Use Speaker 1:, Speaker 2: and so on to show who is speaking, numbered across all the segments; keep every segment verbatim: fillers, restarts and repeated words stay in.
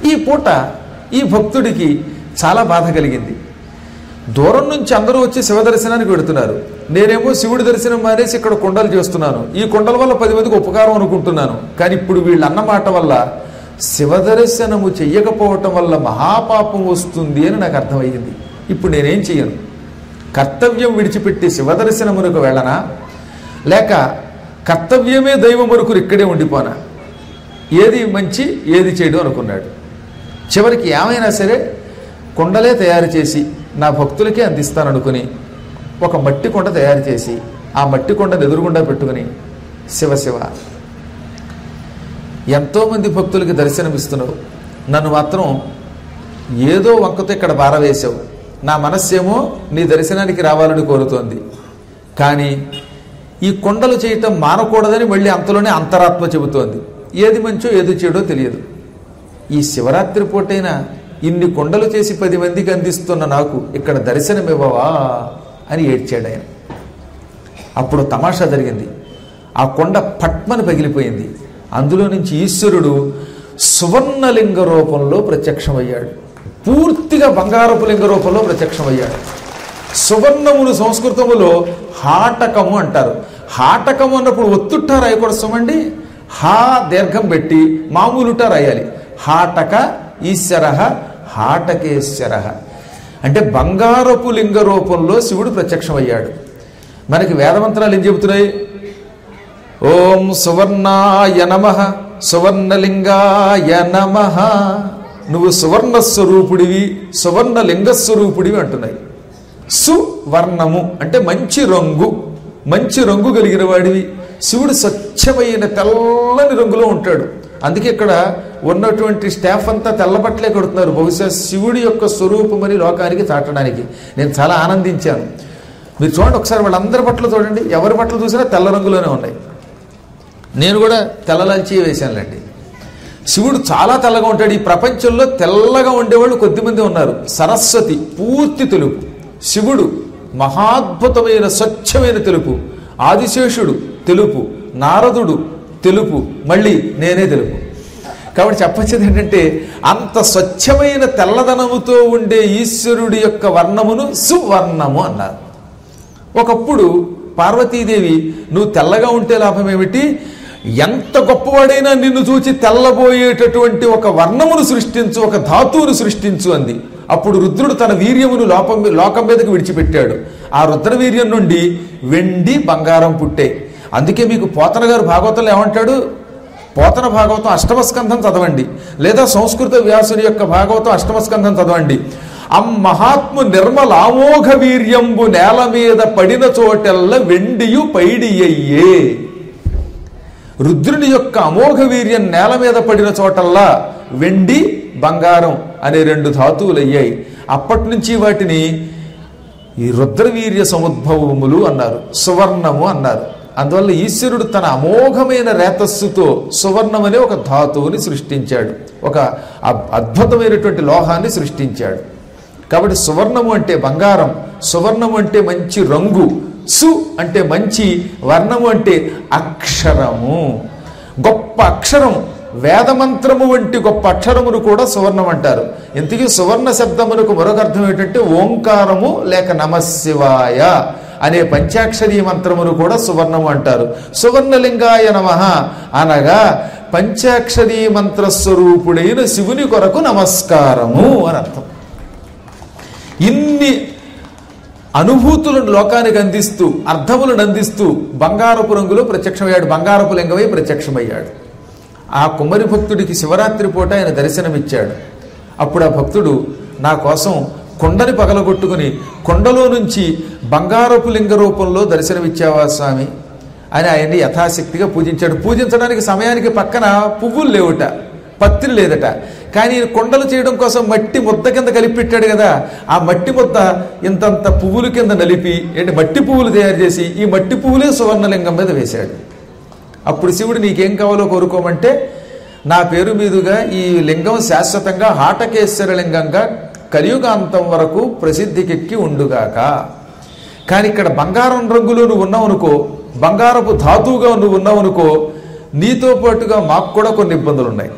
Speaker 1: ఈ పూట ఈ భక్తుడికి చాలా బాధ కలిగింది. దూరం నుంచి అందరూ వచ్చి శివ దర్శనానికి వెడుతున్నారు, నేనేమో శివుడి దర్శనం మానేసి ఇక్కడ కొండలు చేస్తున్నాను. ఈ కొండల వల్ల పది మందికి ఉపకారం అనుకుంటున్నాను. కానీ ఇప్పుడు వీళ్ళు అన్నమాట వల్ల శివ దర్శనము చెయ్యకపోవటం వల్ల మహాపాపం వస్తుంది అని నాకు అర్థమయ్యింది. ఇప్పుడు నేనేం చెయ్యను? కర్తవ్యం విడిచిపెట్టి శివ దర్శనమునకు వెళ్ళనా, లేక కర్తవ్యమే దైవమునకు ఇక్కడే ఉండిపోనా? ఏది మంచి ఏది చెడు అనుకున్నాడు. చివరికి ఏమైనా సరే కొండలే తయారు చేసి నా భక్తులకే అందిస్తాననుకుని ఒక మట్టి కొండ తయారు చేసి ఆ మట్టి కొండను ఎదురుగుండా పెట్టుకుని, శివ శివ, ఎంతోమంది భక్తులకి దర్శనమిస్తున్నావు, నన్ను మాత్రం ఏదో వంకతో ఇక్కడ బారవేశావు. నా మనస్సేమో నీ దర్శనానికి రావాలని కోరుతోంది. కానీ ఈ కొండలు చేయటం మానకూడదని మళ్ళీ అంతలోనే అంతరాత్మ చెబుతోంది. ఏది మంచో ఏది చెడో తెలియదు. ఈ శివరాత్రి పూటైనా ఇన్ని కొండలు చేసి పది మందికి అందిస్తున్న నాకు ఇక్కడ దర్శనమివ్వవా అని ఏడ్చాడు ఆయన. అప్పుడు తమాషా జరిగింది. ఆ కొండ పట్మని పగిలిపోయింది. అందులో నుంచి ఈశ్వరుడు సువర్ణలింగ రూపంలో ప్రత్యక్షమయ్యాడు. పూర్తిగా బంగారపు లింగ రూపంలో ప్రత్యక్షమయ్యాడు. సువర్ణమును సంస్కృతములో హాటకము అంటారు. హాటకము అన్నప్పుడు ఒత్తుట్టా రాయకూడదు సుమండి, హా దీర్ఘం పెట్టి మామూలుట రాయాలి. హాటక ఈశ్వర హాటకేశ్వర అంటే బంగారపు లింగ రూపంలో శివుడు ప్రత్యక్షమయ్యాడు. మనకి వేదమంత్రాలు ఏం చెబుతున్నాయి? ఓం సువర్ణాయ నమః, సువర్ణలింగాయ నమః. నువ్వు సువర్ణ స్వరూపుడివి, సువర్ణ లింగస్వరూపుడివి అంటున్నాయి. సువర్ణము అంటే మంచి రంగు, మంచి రంగు కలిగిన వాడివి. శివుడు స్వచ్ఛమైన తెల్లని రంగులో ఉంటాడు. అందుకే ఇక్కడ ఉన్నటువంటి స్టాఫ్ అంతా తెల్లబట్టలే కొడుతున్నారు. బహుశా శివుడి యొక్క స్వరూపమని లోకానికి చాటడానికి. నేను చాలా ఆనందించాను. మీరు చూడండి ఒకసారి, వాళ్ళందరి బట్టలు చూడండి, ఎవరి బట్టలు చూసినా తెల్ల రంగులోనే ఉన్నాయి. నేను కూడా తెల్లలాల్చి వేశానులేండి. శివుడు చాలా తెల్లగా ఉంటాడు. ఈ ప్రపంచంలో తెల్లగా ఉండేవాళ్ళు కొద్దిమంది ఉన్నారు. సరస్వతి పూర్తి తెలుపు, శివుడు మహాద్భుతమైన స్వచ్ఛమైన తెలుపు, ఆదిశేషుడు తెలుపు, నారదుడు తెలుపు, మళ్ళీ నేనే తెలుపు. కాబట్టి చెప్పొచ్చేది ఏంటంటే, అంత స్వచ్ఛమైన తెల్లదనముతో ఉండే ఈశ్వరుడి యొక్క వర్ణమును సువర్ణము అన్నారు. ఒకప్పుడు పార్వతీదేవి, నువ్వు తెల్లగా ఉంటే లాభం ఏమిటి, ఎంత గొప్పవాడైనా నిన్ను చూచి తెల్లబోయేటటువంటి ఒక వర్ణమును సృష్టించు, ఒక ధాతువును సృష్టించు అంది. అప్పుడు రుద్రుడు తన వీర్యమును లోపం లోకం మీదకు విడిచిపెట్టాడు. ఆ రుద్ర వీర్యం నుండి వెండి బంగారం పుట్టాయి. అందుకే మీకు పోతన గారు భాగవతంలో ఏమంటాడు? పోతన భాగవతం అష్టమస్కంధం చదవండి, లేదా సంస్కృత వ్యాసుని యొక్క భాగవతం అష్టమస్కంధం చదవండి. అమ్మహాత్ము నిర్మల ఆమోఘ వీర్యంబు నేల మీద పడిన చోటెల్ల వెండియు పైడియ్యే. రుద్రుని యొక్క అమోఘ వీర్యం నేల మీద పడిన చోటల్లా వెండి బంగారం అనే రెండు ధాతువులు అయ్యాయి. అప్పటి నుంచి వాటిని ఈ రుద్రవీర్య సముద్భవములు అన్నారు, సువర్ణము అన్నారు. అందువల్ల ఈశ్వరుడు తన అమోఘమైన రేతస్సుతో సువర్ణం అనే ఒక ధాతువుని సృష్టించాడు, ఒక అద్భుతమైనటువంటి లోహాన్ని సృష్టించాడు. కాబట్టి సువర్ణము అంటే బంగారం, సువర్ణము అంటే మంచి రంగు, సు అంటే మంచి, వర్ణము అంటే అక్షరము, గొప్ప అక్షరం. వేదమంత్రము వంటి గొప్ప అక్షరమును కూడా సువర్ణం అంటారు. ఇంతకీ సువర్ణ శబ్దమునకు మరొక అర్థం ఏంటంటే ఓంకారము లేక నమశివాయ అనే పంచాక్షరీ మంత్రమును కూడా సువర్ణము అంటారు. సువర్ణలింగాయ నమః అనగా పంచాక్షరీ మంత్రస్వరూపుడైన శివుని కొరకు నమస్కారము అని అర్థం. ఇన్ని అనుభూతులను లోకానికి అందిస్తూ, అర్థములను అందిస్తూ బంగారపు రంగులో ప్రత్యక్షమయ్యాడు, బంగారపు లింగమై ప్రత్యక్షమయ్యాడు. ఆ కుమ్మరి భక్తుడికి శివరాత్రి పూట ఆయన దర్శనమిచ్చాడు. అప్పుడు ఆ భక్తుడు, నా కోసం కొండని పగలగొట్టుకుని కొండలో నుంచి బంగారపు లింగ రూపంలో దర్శనమిచ్చావా స్వామి అని ఆయన్ని యథాశక్తిగా పూజించాడు. పూజించడానికి సమయానికి పక్కన పువ్వులు లేవుట, పత్రి లేదట. కానీ కొండలు చేయడం కోసం మట్టి ముద్ద కింద కలిపి పెట్టాడు కదా, ఆ మట్టి ముద్ద ఇంతంత పువ్వుల కింద నలిపి ఏంటి మట్టి పువ్వులు తయారు చేసి ఈ మట్టి పువ్వులే సువర్ణలింగం మీద వేశాడు. అప్పుడు శివుడు నీకేం కావాలో కోరుకోమంటే, నా పేరు మీదుగా ఈ లింగం శాశ్వతంగా హాటకేశ్వర లింగంగా కలియుగాంతం వరకు ప్రసిద్ధికెక్కి ఉండుగాక. కానీ ఇక్కడ బంగారం రంగులో నువ్వు ఉన్నావనుకో, బంగారపు ధాతువుగా నువ్వు ఉన్నావనుకో, నీతో పాటుగా మాకు కూడా కొన్ని ఇబ్బందులు ఉన్నాయి.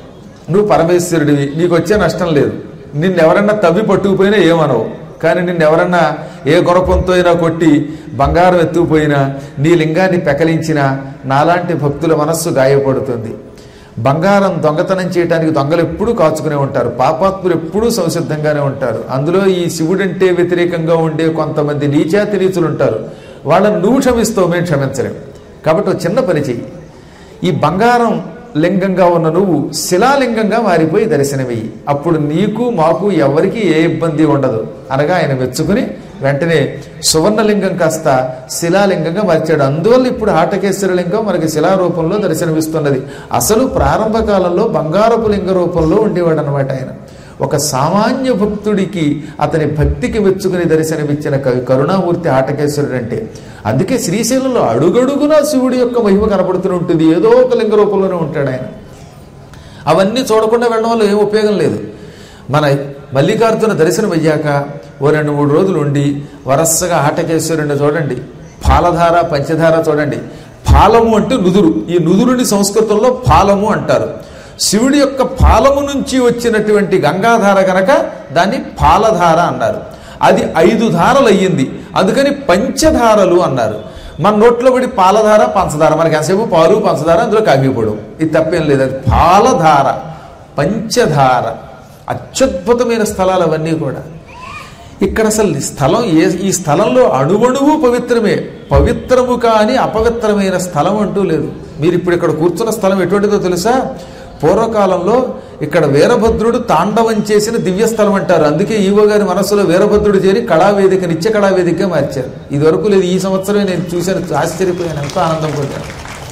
Speaker 1: నువ్వు పరమేశ్వరుడివి, నీకు వచ్చే నష్టం లేదు. నిన్నెవరన్నా తవ్వి పట్టుకుపోయినా ఏమనవు. కానీ నిన్నెవరన్నా ఏ గుణపంతో అయినా కొట్టి బంగారం ఎత్తుకుపోయినా, నీ లింగాన్ని పెకలించినా నాలాంటి భక్తుల మనస్సు గాయపడుతుంది. బంగారం దొంగతనం చేయడానికి దొంగలు ఎప్పుడూ కాచుకునే ఉంటారు, పాపాత్ములు ఎప్పుడూ సంసిద్ధంగానే ఉంటారు. అందులో ఈ శివుడంటే వ్యతిరేకంగా ఉండే కొంతమంది నీచాతి నీచులు ఉంటారు. వాళ్ళని నువ్వు క్షమిస్తావు, మేము క్షమించలేం. కాబట్టి ఒక చిన్న పని చెయ్యి. ఈ బంగారం లింగంగా ఉన్న నువ్వు శిలాలింగంగా మారిపోయి దర్శనమయ్యి, అప్పుడు నీకు మాకు ఎవరికి ఏ ఇబ్బంది ఉండదు అనగా ఆయన మెచ్చుకుని వెంటనే సువర్ణలింగం కాస్త శిలాలింగంగా మార్చాడు. అందువల్ల ఇప్పుడు హాటకేశ్వర లింగం మనకి శిలారూపంలో దర్శనమిస్తున్నది. అసలు ప్రారంభ కాలంలో బంగారపు లింగ రూపంలో ఉండేవాడు అనమాట ఆయన. ఒక సామాన్య భక్తుడికి అతని భక్తికి మెచ్చుకుని దర్శనమిచ్చిన కరుణామూర్తి హాటకేశ్వరుడు అంటే. అందుకే శ్రీశైలంలో అడుగడుగునా శివుడి యొక్క మహిమ కనపడుతూనే ఉంటుంది, ఏదో ఒక లింగ రూపంలోనే ఉంటాడు ఆయన. అవన్నీ చూడకుండా వెళ్ళడం వల్ల ఏం ఉపయోగం లేదు. మన మల్లికార్జున దర్శనం అయ్యాక ఓ రెండు మూడు రోజులు ఉండి వరసగా హాటకేశ్వరుడిని చూడండి, పాలధార పంచధార చూడండి. పాలము అంటే నుదురు, ఈ నుదురుని సంస్కృతంలో పాలము అంటారు. శివుడి యొక్క పాలము నుంచి వచ్చినటువంటి గంగాధార గనక దాన్ని పాలధార అన్నారు. అది ఐదు ధారలు అయ్యింది, అందుకని పంచధారలు అన్నారు. మన నోట్లో పడి పాలధార పంచదార, మనకి ఎంతసేపు పాలు పంచదార, అందులో కాగిపోవడం, ఇది తప్పేం లేదు. అది పాలధార పంచధార, అత్యద్భుతమైన స్థలాలు అవన్నీ కూడా. ఇక్కడ అసలు స్థలం ఏ ఈ స్థలంలో అణువణువు పవిత్రమే, పవిత్రము కాని అపవిత్రమైన స్థలం అంటూ లేదు. మీరు ఇప్పుడు ఇక్కడ కూర్చున్న స్థలం ఎటువంటిదో తెలుసా? పూర్వకాలంలో ఇక్కడ వీరభద్రుడు తాండవం చేసిన దివ్యస్థలం అంటారు. అందుకే ఈవో గారి మనస్సులో వీరభద్రుడు చేరి కళావేదిక నిత్య కళావేదికగా మార్చారు. ఇది వరకు లేదు, ఈ సంవత్సరమే నేను చూశాను, ఆశ్చర్యపోయాను, ఎంతో ఆనందం పొందాను.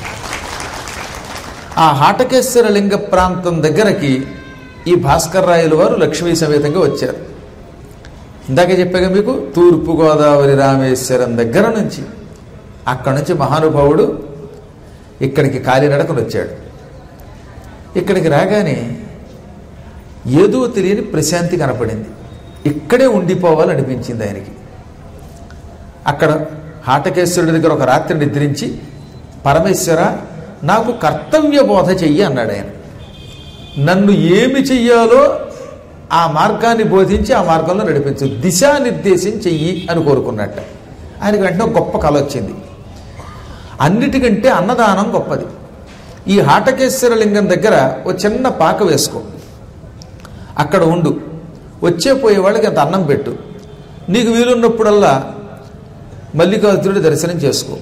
Speaker 1: ఆ హాటకేశ్వర లింగ ప్రాంతం దగ్గరకి ఈ భాస్కర్ రాయలు వారు లక్ష్మీ సమేతంగా వచ్చారు. ఇందాక చెప్పాక మీకు తూర్పుగోదావరి రామేశ్వరం దగ్గర నుంచి, అక్కడి నుంచి మహానుభావుడు ఇక్కడికి కాలినడకను వచ్చాడు. ఇక్కడికి రాగానే ఏదో తెలియని ప్రశాంతి కనపడింది. ఇక్కడే ఉండిపోవాలనిపించింది ఆయనకి. అక్కడ హాటకేశ్వరుడి దగ్గర ఒక రాత్రి నిద్రించి, పరమేశ్వర నాకు కర్తవ్య బోధ చెయ్యి అన్నాడు ఆయన. నన్ను ఏమి చెయ్యాలో ఆ మార్గాన్ని బోధించి ఆ మార్గంలో నడిపించు, దిశానిర్దేశం చెయ్యి అని కోరుకున్నట్ట. ఆయనకి వెంటనే గొప్ప కళ వచ్చింది. అన్నిటికంటే అన్నదానం గొప్పది. ఈ హాటకేశ్వర లింగం దగ్గర ఓ చిన్న పాక వేసుకో, అక్కడ ఉండు, వచ్చే పోయే వాళ్ళకి అంత అన్నం పెట్టు, నీకు వీలున్నప్పుడల్లా మల్లికార్జునుడి దర్శనం చేసుకో,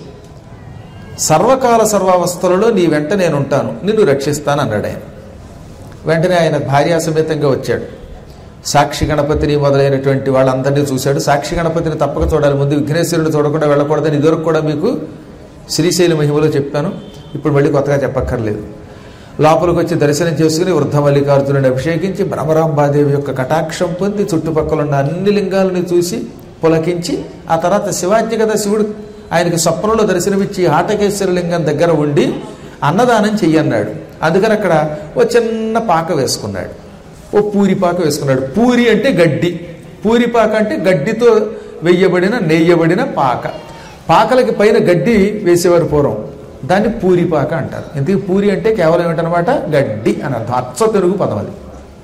Speaker 1: సర్వకాల సర్వావస్థలలో నీ వెంట నేను ఉంటాను, నిన్ను రక్షిస్తాను అన్నాడు ఆయన. వెంటనే ఆయన భార్యాసమేతంగా వచ్చాడు. సాక్షి గణపతిని మొదలైనటువంటి వాళ్ళందరినీ చూశాడు. సాక్షి గణపతిని తప్పక చూడాలి, ముందు విఘ్నేశ్వరుడు చూడకుండా వెళ్ళకూడదని ఇదివరకు కూడా మీకు శ్రీశైల మహిమలో చెప్పాను, ఇప్పుడు మళ్ళీ కొత్తగా చెప్పక్కర్లేదు. లోపలికి వచ్చి దర్శనం చేసుకుని వృద్ధ మల్లికార్జునుడిని అభిషేకించి బ్రహ్మరాంబాదేవి యొక్క కటాక్షం పొంది చుట్టుపక్కల ఉన్న అన్ని లింగాలని చూసి పులకించి, ఆ తర్వాత శివాజ్ఞ కదా శివుడు ఆయనకి స్వప్నంలో దర్శనమిచ్చి హాటకేశ్వర లింగం దగ్గర ఉండి అన్నదానం చెయ్యన్నాడు. అందుకని అక్కడ ఓ చిన్న పాక వేసుకున్నాడు, ఓ పూరి పాక వేసుకున్నాడు. పూరి అంటే గడ్డి, పూరి పాక అంటే గడ్డితో వెయ్యబడిన నెయ్యబడిన పాక. పాకలకి పైన గడ్డి వేసేవారు పూర్వం, దాన్ని పూరి పాక అంటారు. ఇంతకీ పూరి అంటే కేవలం ఏమిటనమాట, గడ్డి అని అర్థం, అచ్చ తెలుగు పదం అది.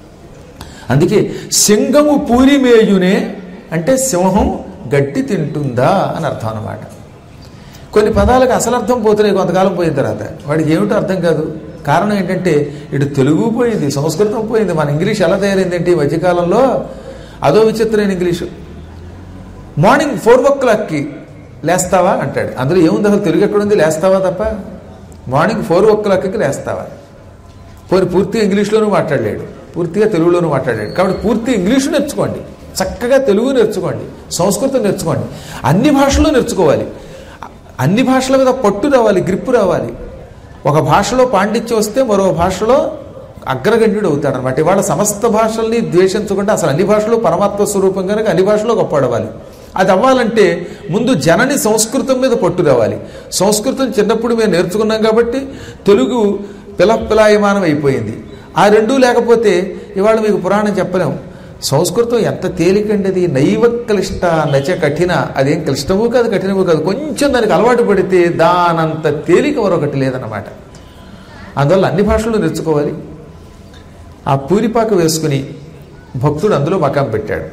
Speaker 1: అందుకే సింగము పూరి మేయునే అంటే సింహం గడ్డి తింటుందా అని అర్థం అనమాట. కొన్ని పదాలకు అసలు అర్థం పోతున్నాయి కొంతకాలం పోయిన తర్వాత, వాడికి ఏమిటో అర్థం కాదు. కారణం ఏంటంటే ఇటు తెలుగు పోయింది, సంస్కృతం పోయింది, మన ఇంగ్లీష్ ఎలా తయారైందంటే ఈ మధ్యకాలంలో అదో విచిత్రమైన ఇంగ్లీషు. మార్నింగ్ ఫోర్ ఓ క్లాక్కి లేస్తావా అంటాడు, అందులో ఏముంది అసలు తెలుగు ఎక్కడుంది, లేస్తావా తప్ప. మార్నింగ్ ఫోర్ ఓ క్లాక్కి లేస్తావా, పోనీ పూర్తిగా ఇంగ్లీష్లోనూ మాట్లాడలేడు, పూర్తిగా తెలుగులోనూ మాట్లాడలేడు. కాబట్టి పూర్తి ఇంగ్లీషు నేర్చుకోండి, చక్కగా తెలుగు నేర్చుకోండి, సంస్కృతం నేర్చుకోండి, అన్ని భాషల్లో నేర్చుకోవాలి. అన్ని భాషల మీద పట్టు రావాలి, గ్రిప్పు రావాలి. ఒక భాషలో పాండిత్యం వస్తే మరో భాషలో అగ్రగణ్యుడు అవుతాడు అనమాట. ఇవాళ సమస్త భాషల్ని ద్వేషించకుండా అసలు అన్ని భాషలు పరమాత్మ స్వరూపం కనుక అన్ని భాషలో గొప్పడవాలి. అది అవ్వాలంటే ముందు జనని సంస్కృతం మీద పట్టు రావాలి. సంస్కృతం చిన్నప్పుడు మేము నేర్చుకున్నాం కాబట్టి తెలుగు పిలపిలాయమానం అయిపోయింది. ఆ రెండూ లేకపోతే ఇవాళ మీకు పురాణం చెప్పలేము. సంస్కృతం ఎంత తేలికండి, అది నైవ క్లిష్ట నచ కఠిన, అదేం క్లిష్టము కాదు కఠినము కాదు. కొంచెం దానికి అలవాటు పడితే దానంత తేలిక మరొకటి లేదన్నమాట. అందువల్ల అన్ని భాషలు నేర్చుకోవాలి. ఆ పూరిపాక వేసుకుని భక్తుడు అందులో మకాం పెట్టాడు.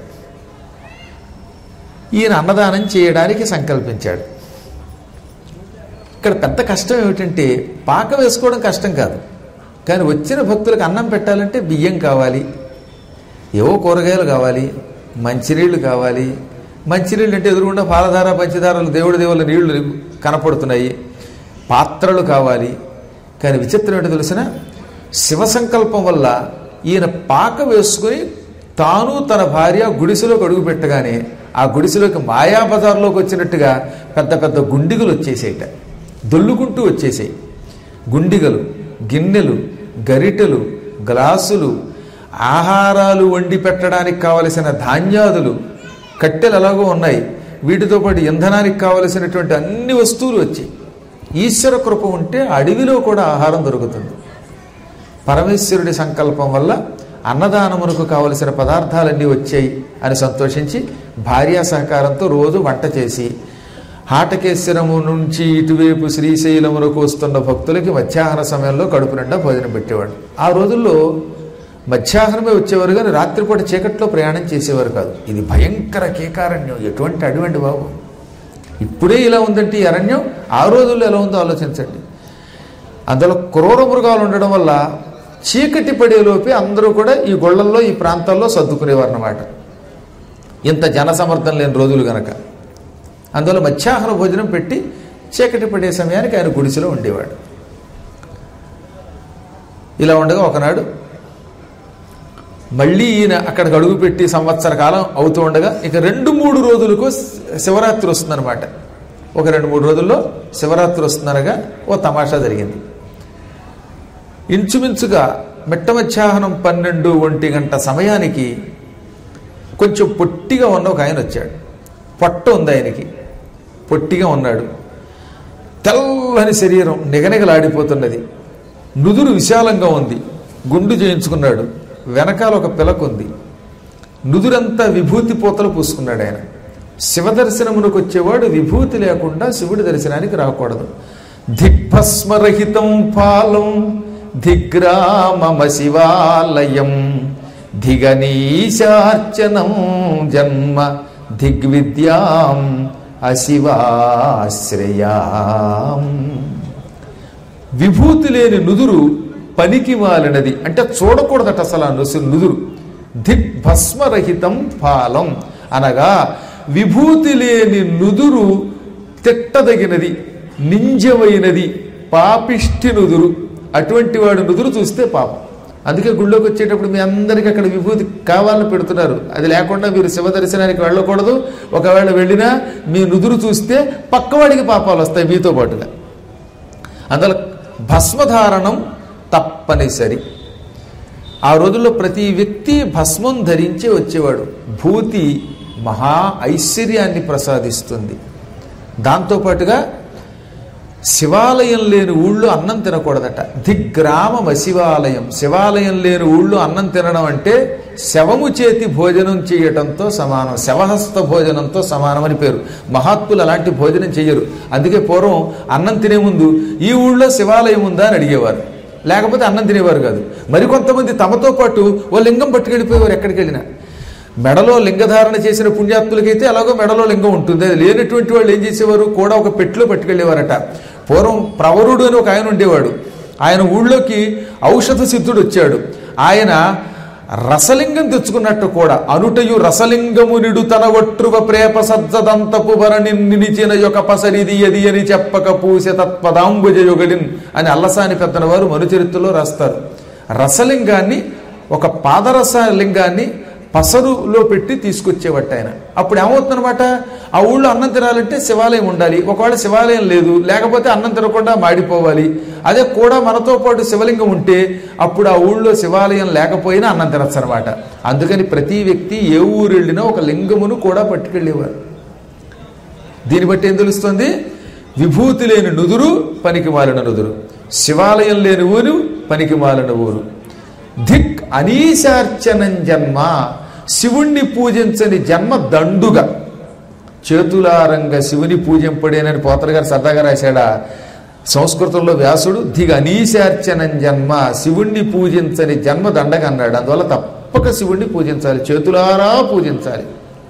Speaker 1: ఈయన అన్నదానం చేయడానికి సంకల్పించాడు. ఇక్కడ పెద్ద కష్టం ఏమిటంటే పాక వేసుకోవడం కష్టం కాదు, కానీ వచ్చిన భక్తులకు అన్నం పెట్టాలంటే బియ్యం కావాలి, ఏవో కూరగాయలు కావాలి, మంచినీళ్ళు కావాలి. మంచినీళ్ళు అంటే ఎదురుగుండా పాలధార పంచదారలు దేవుడి దేవుళ్ళ నీళ్లు కనపడుతున్నాయి, పాత్రలు కావాలి. కానీ విచిత్రం ఏంటో తెలిసిన, శివ సంకల్పం వల్ల ఈయన పాక వేసుకుని తాను తన భార్య గుడిసెలోకి అడుగు పెట్టగానే ఆ గుడిసెలోకి మాయాబజార్లోకి వచ్చినట్టుగా పెద్ద పెద్ద గుండిగలు వచ్చేసేయట, దొల్లుకుంటూ వచ్చేసాయి. గుండిగలు, గిన్నెలు, గరిటెలు, గ్లాసులు, ఆహారాలు వండి పెట్టడానికి కావలసిన ధాన్యాదులు, కట్టెలు ఎలాగో ఉన్నాయి, వీటితో పాటు ఇంధనానికి కావలసినటువంటి అన్ని వస్తువులు వచ్చాయి. ఈశ్వర కృప ఉంటే అడవిలో కూడా ఆహారం దొరుకుతుంది. పరమేశ్వరుడి సంకల్పం వల్ల అన్నదానమునకు కావలసిన పదార్థాలన్నీ వచ్చాయి అని సంతోషించి భార్యా సహకారంతో రోజు వంట చేసి హాటకేశ్వరము నుంచి ఇటువైపు శ్రీశైలమునకు వస్తున్న భక్తులకి మధ్యాహ్న సమయంలో కడుపు నిండా భోజనం పెట్టేవాడు. ఆ రోజుల్లో మధ్యాహ్నమే వచ్చేవారు, కానీ రాత్రిపూట చీకట్లో ప్రయాణం చేసేవారు కాదు. ఇది భయంకర కేకారణ్యం, ఎటువంటి అడవండి బాబు. ఇప్పుడే ఇలా ఉందంటే ఈ అరణ్యం ఆ రోజుల్లో ఎలా ఉందో ఆలోచించండి. అందులో క్రూర మృగాలు ఉండడం వల్ల చీకటి పడేలోపే అందరూ కూడా ఈ గొళ్ళల్లో ఈ ప్రాంతాల్లో సర్దుకునేవారు అన్నమాట. ఇంత జనసమర్థం లేని రోజులు గనక అందులో మధ్యాహ్న భోజనం పెట్టి చీకటి పడే సమయానికి ఆయన గుడిసెలో ఉండేవాడు. ఇలా ఉండగా ఒకనాడు మళ్ళీ ఈయన అక్కడికి అడుగు పెట్టి సంవత్సర కాలం అవుతూ ఉండగా ఇక రెండు మూడు రోజులకు శివరాత్రి వస్తుందన్నమాట. ఒక రెండు మూడు రోజుల్లో శివరాత్రి వస్తుందనగా ఓ తమాషా జరిగింది. ఇంచుమించుగా మిట్ట మధ్యాహ్నం పన్నెండు ఒంటి గంట సమయానికి కొంచెం పొట్టిగా ఉన్న ఒక ఆయన వచ్చాడు. పొట్ట ఉంది ఆయనకి, పొట్టిగా ఉన్నాడు. తెల్లని శరీరం నిగనిగలాడిపోతున్నది, నుదురు విశాలంగా ఉంది, గుండు చేయించుకున్నాడు, వెనకాల ఒక పిలక ఉంది, నుదురంతా విభూతి పోతలు పూసుకున్నాడు. ఆయన శివ దర్శనమునకు వచ్చేవాడు విభూతి లేకుండా శివుడి దర్శనానికి రాకూడదు. దిగ్భస్మరహితం పాలం దిగ్రామమ శివాలయం దిగనీశార్చనం జన్మ దిగ్విద్యాం అశివాశ్రయాం. విభూతి లేని నుదురు పనికి మాలినది అంటే చూడకూడదట అసలు ఆ నుదురు. దిగ్భస్మరహితం పాలం అనగా విభూతి లేని నుదురు తిట్టదగినది, నింజమైనది, పాపిష్టి నుదురు. అటువంటి వాడు నుదురు చూస్తే పాపం. అందుకే గుళ్ళోకి వచ్చేటప్పుడు మీ అందరికీ అక్కడ విభూతి కావాలని పెడుతున్నారు. అది లేకుండా మీరు శివ దర్శనానికి వెళ్ళకూడదు. ఒకవేళ వెళ్ళినా మీ నుదురు చూస్తే పక్కవాడికి పాపాలు వస్తాయి మీతో పాటుగా. అందులో భస్మధారణం తప్పనిసరి. ఆ రోజుల్లో ప్రతి వ్యక్తి భస్మం ధరించే వచ్చేవాడు. భూతి మహా ఐశ్వర్యాన్ని ప్రసాదిస్తుంది. దాంతోపాటుగా శివాలయం లేని ఊళ్ళో అన్నం తినకూడదట. దిగ్గ్రామమ శివాలయం. శివాలయం లేని ఊళ్ళో అన్నం తినడం అంటే శవము చేతి భోజనం చేయటంతో సమానం, శవహస్త భోజనంతో సమానం అని పేరు. మహాత్ములు అలాంటి భోజనం చెయ్యరు. అందుకే పూర్వం అన్నం తినే ముందు ఈ ఊళ్ళో శివాలయం ఉందా అని అడిగేవారు, లేకపోతే అన్నం తినేవారు కాదు. మరికొంతమంది తమతో పాటు ఓ లింగం పట్టుకెళ్ళిపోయేవారు. ఎక్కడికి వెళ్ళినా మెడలో లింగధారణ చేసిన పుణ్యాత్ములకైతే అలాగో మెడలో లింగం ఉంటుంది. అది లేనటువంటి వాళ్ళు ఏం చేసేవారు, కూడా ఒక పెట్టిలో పట్టుకెళ్ళేవారట. పూర్వం ప్రవరుడు అని ఒక ఆయన ఉండేవాడు. ఆయన ఊళ్ళోకి ఔషధ సిద్ధుడు వచ్చాడు. ఆయన రసలింగం తెచ్చుకున్నట్టు కూడా అనుటయు రసలింగము నిడు తన ఒట్రువ ప్రేప సజ్జదంతపు వరణి నిలిచిన యొక్క పసరిది ఎది అని చెప్పక పూసె తత్పదాంబుజ యుగడిన్ అని అల్లసాని పెద్దన వారు మనుచరిత్రలో రాస్తారు. రసలింగాన్ని, ఒక పాదరస లింగాన్ని పసరులో పెట్టి తీసుకొచ్చేవట్టు ఆయన. అప్పుడు ఏమవుతుందన్నమాట, ఆ ఊళ్ళో అన్నం తినాలంటే శివాలయం ఉండాలి. ఒకవేళ శివాలయం లేదు, లేకపోతే అన్నం తినకుండా మాడిపోవాలి. అదే కూడా మనతో పాటు శివలింగం ఉంటే అప్పుడు ఆ ఊళ్ళో శివాలయం లేకపోయినా అన్నం తినచ్చు అనమాట. అందుకని ప్రతి వ్యక్తి ఏ ఊరు వెళ్ళినా ఒక లింగమును కూడా పట్టుకెళ్ళేవారు. దీన్ని బట్టి ఏం తెలుస్తుంది, విభూతి లేని నుదురు పనికి మాలిన నుదురు, శివాలయం లేని ఊరు పనికి మాలిన ఊరు. ధిక్ అనీశార్చనం జన్మ, శివుణ్ణి పూజించని జన్మ దండుగా. చేతులారంగా శివుని పూజింపడేనని పోతర గారు సరదాగా రాశాడా. సంస్కృతంలో వ్యాసుడు దిగ అనీశార్చనం జన్మ, శివుణ్ణి పూజించని జన్మ దండగ అన్నాడు. అందువల్ల తప్పక శివుణ్ణి పూజించాలి, చేతులారా పూజించాలి.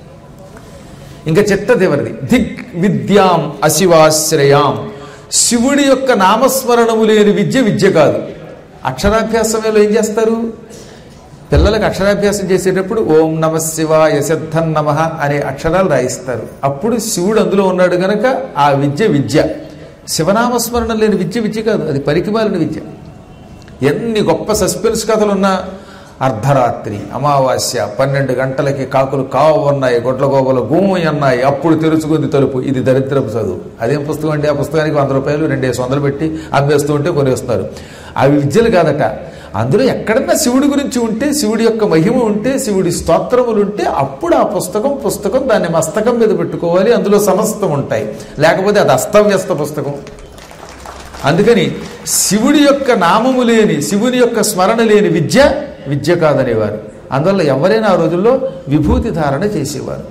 Speaker 1: ఇంకా చిట్టదేవరిది దిగ్ విద్యాం అశివాశ్రయాం, శివుడి యొక్క నామస్మరణము లేని విద్య విద్య కాదు. అక్షరాభ్యాసంలో ఏం చేస్తారు? పిల్లలకు అక్షరాభ్యాసం చేసేటప్పుడు ఓం నమ శివాయ సిద్ధం నమః అనే అక్షరాలు రాయిస్తారు. అప్పుడు శివుడు అందులో ఉన్నాడు గనక ఆ విద్య విద్య. శివనామస్మరణ లేని విద్య విద్య కాదు, అది పనికిమాలిన విద్య. ఎన్ని గొప్ప సస్పెన్స్ కథలున్నా అర్ధరాత్రి అమావాస్య పన్నెండు గంటలకి కాకులు కావు ఉన్నాయి, గొడ్ల గోబలు గూమి అన్నాయి, అప్పుడు తెరుచుకుంది తలుపు. ఇది దరిద్రపు చదువు. అదేం పుస్తకం అండి? ఆ పుస్తకానికి వంద రూపాయలు రెండేసి వందలు పెట్టి అమ్మేస్తూ ఉంటే కొనేస్తారు. అవి విద్యలు కాదట. అందులో ఎక్కడన్నా శివుడి గురించి ఉంటే, శివుడి యొక్క మహిమ ఉంటే, శివుడి స్తోత్రములు ఉంటే అప్పుడు ఆ పుస్తకం పుస్తకం దాన్ని మస్తకం మీద పెట్టుకోవాలి. అందులో సమస్తం ఉంటాయి, లేకపోతే అది అస్తవ్యస్త పుస్తకం. అందుకని శివుడి యొక్క నామము లేని, శివుని యొక్క స్మరణ లేని విద్య విద్య కాదనేవారు. అందువల్ల ఎవరైనా ఆ రోజుల్లో విభూతి ధారణ చేసేవారు.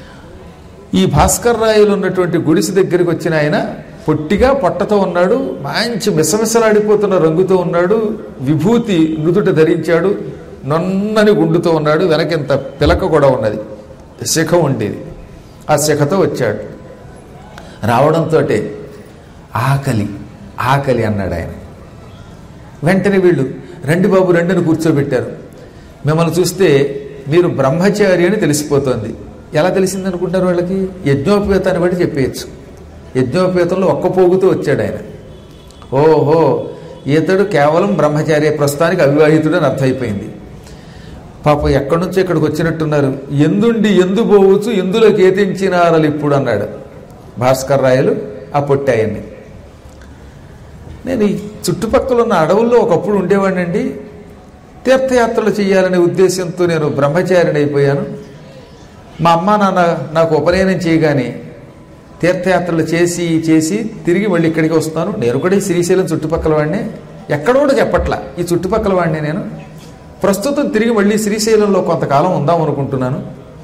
Speaker 1: ఈ భాస్కర్ రాయలు ఉన్నటువంటి గుడిసి దగ్గరికి వచ్చిన ఆయన పొట్టిగా పొట్టతో ఉన్నాడు, మంచి మిసమిసలాడిపోతున్న రంగుతో ఉన్నాడు, విభూతి నుదుట ధరించాడు, నొన్నని గుండుతో ఉన్నాడు, వెనకింత పిలక కూడా ఉన్నది, శిఖ ఉండేది. ఆ శిఖతో వచ్చాడు. రావడంతో ఆకలి ఆకలి అన్నాడు ఆయన. వెంటనే వీళ్ళు రెండు బాబు రెండుని కూర్చోబెట్టారు. మిమ్మల్ని చూస్తే మీరు బ్రహ్మచారి అని తెలిసిపోతుంది. ఎలా తెలిసింది అనుకుంటారు వాళ్ళకి? యజ్ఞోపేతాన్ని బట్టి చెప్పేయచ్చు. యజ్ఞోపేతంలో ఒక్క పోగుతూ వచ్చాడు ఆయన. ఓహో, ఈతడు కేవలం బ్రహ్మచారి, ప్రస్తుతానికి అవివాహితుడు అని అర్థమైపోయింది. పాపం ఎక్కడి నుంచో ఇక్కడికి వచ్చినట్టున్నారు. ఎందుండి ఎందు పోవచ్చు, ఎందులోకి ఏతించినారలు ఇప్పుడు అన్నాడు భాస్కర్ రాయలు ఆ పొట్టాయన్ని. నేను ఈ చుట్టుపక్కల ఉన్న అడవుల్లో ఒకప్పుడు ఉండేవాడినండి. తీర్థయాత్రలు చేయాలనే ఉద్దేశంతో నేను బ్రహ్మచారిని అయిపోయాను. మా అమ్మ నాన్న నాకు ఉపనయనం చేయగానే తీర్థయాత్రలు చేసి చేసి తిరిగి మళ్ళీ ఇక్కడికి వస్తాను. నేను కూడా ఈ శ్రీశైలం చుట్టుపక్కల వాడినే, ఎక్కడ కూడా చెప్పట్లా, ఈ చుట్టుపక్కల వాడినే నేను. ప్రస్తుతం తిరిగి మళ్ళీ శ్రీశైలంలో కొంతకాలం ఉందాం అనుకుంటున్నాను.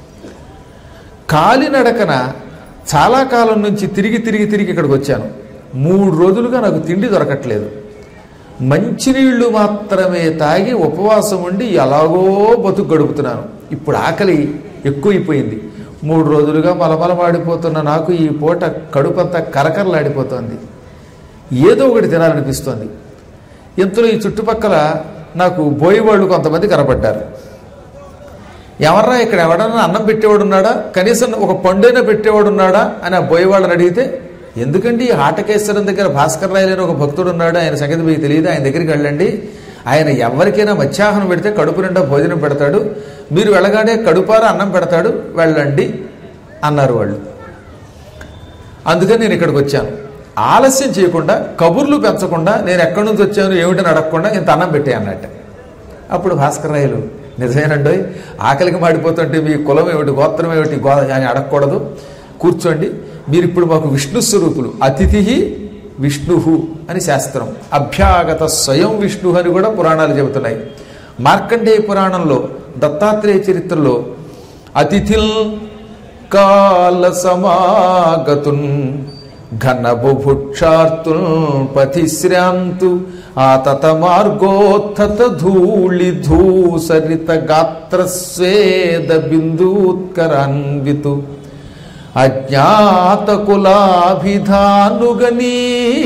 Speaker 1: కాలినడకన చాలా కాలం నుంచి తిరిగి తిరిగి తిరిగి ఇక్కడికి వచ్చాను. మూడు రోజులుగా నాకు తిండి దొరకట్లేదు. మంచినీళ్లు మాత్రమే తాగి ఉపవాసం ఉండి ఎలాగో బతుకు గడుపుతున్నాను. ఇప్పుడు ఆకలి ఎక్కువైపోయింది. మూడు రోజులుగా మలమలమాడిపోతున్న నాకు ఈ పూట కడుపంతా కరకరలాడిపోతుంది. ఏదో ఒకటి తినాలనిపిస్తోంది. ఇంతలో ఈ చుట్టుపక్కల నాకు బోయివాళ్ళు కొంతమంది కనపడ్డారు. ఎవర్రా ఇక్కడ ఎవడన్నా అన్నం పెట్టేవాడు ఉన్నాడా, కనీసం ఒక పండైనా పెట్టేవాడు ఉన్నాడా అని ఆ బోయివాళ్ళని అడిగితే, ఎందుకండి ఈ ఆటకేశ్వరం దగ్గర భాస్కర్ రాయలేని ఒక భక్తుడు ఉన్నాడు, ఆయన సంగతి మీకు తెలియదు, ఆయన దగ్గరికి వెళ్ళండి, ఆయన ఎవరికైనా మధ్యాహ్నం పెడితే కడుపు నిండా భోజనం పెడతాడు, మీరు వెళ్ళగానే కడుపారా అన్నం పెడతాడు, వెళ్ళండి అన్నారు వాళ్ళు. అందుకని నేను ఇక్కడికి వచ్చాను. ఆలస్యం చేయకుండా, కబుర్లు పెంచకుండా, నేను ఎక్కడి నుంచి వచ్చాను ఏమిటని అడగకుండా ఇంత అన్నం పెట్టే అన్నట్టు. అప్పుడు భాస్కర్ రాయలు, నిజమేనండి, ఆకలికి మాడిపోతుంటే మీ కులం ఏమిటి, గోత్రం ఏమిటి గో అని అడగకూడదు, కూర్చోండి, మీరు ఇప్పుడు మాకు విష్ణు స్వరూపులు, అతిథి విష్ణు అని శాస్త్రం, అభ్యాగత స్వయం విష్ణు అని కూడా పురాణాలు చెబుతున్నాయి. మార్కండేయ పురాణంలో దత్తాత్రేయ చరిత్రలో అతిథిల్ కాల సమాగతున్ ఘనబుభుక్షార్తుల్ పతిశ్రాంతు ఆతత మార్గోత్థత ధూళి ధూసరిత గాత్రస్వేద బిందూత్కరాన్వితు అజ్ఞాత కులాభిధానుగనీ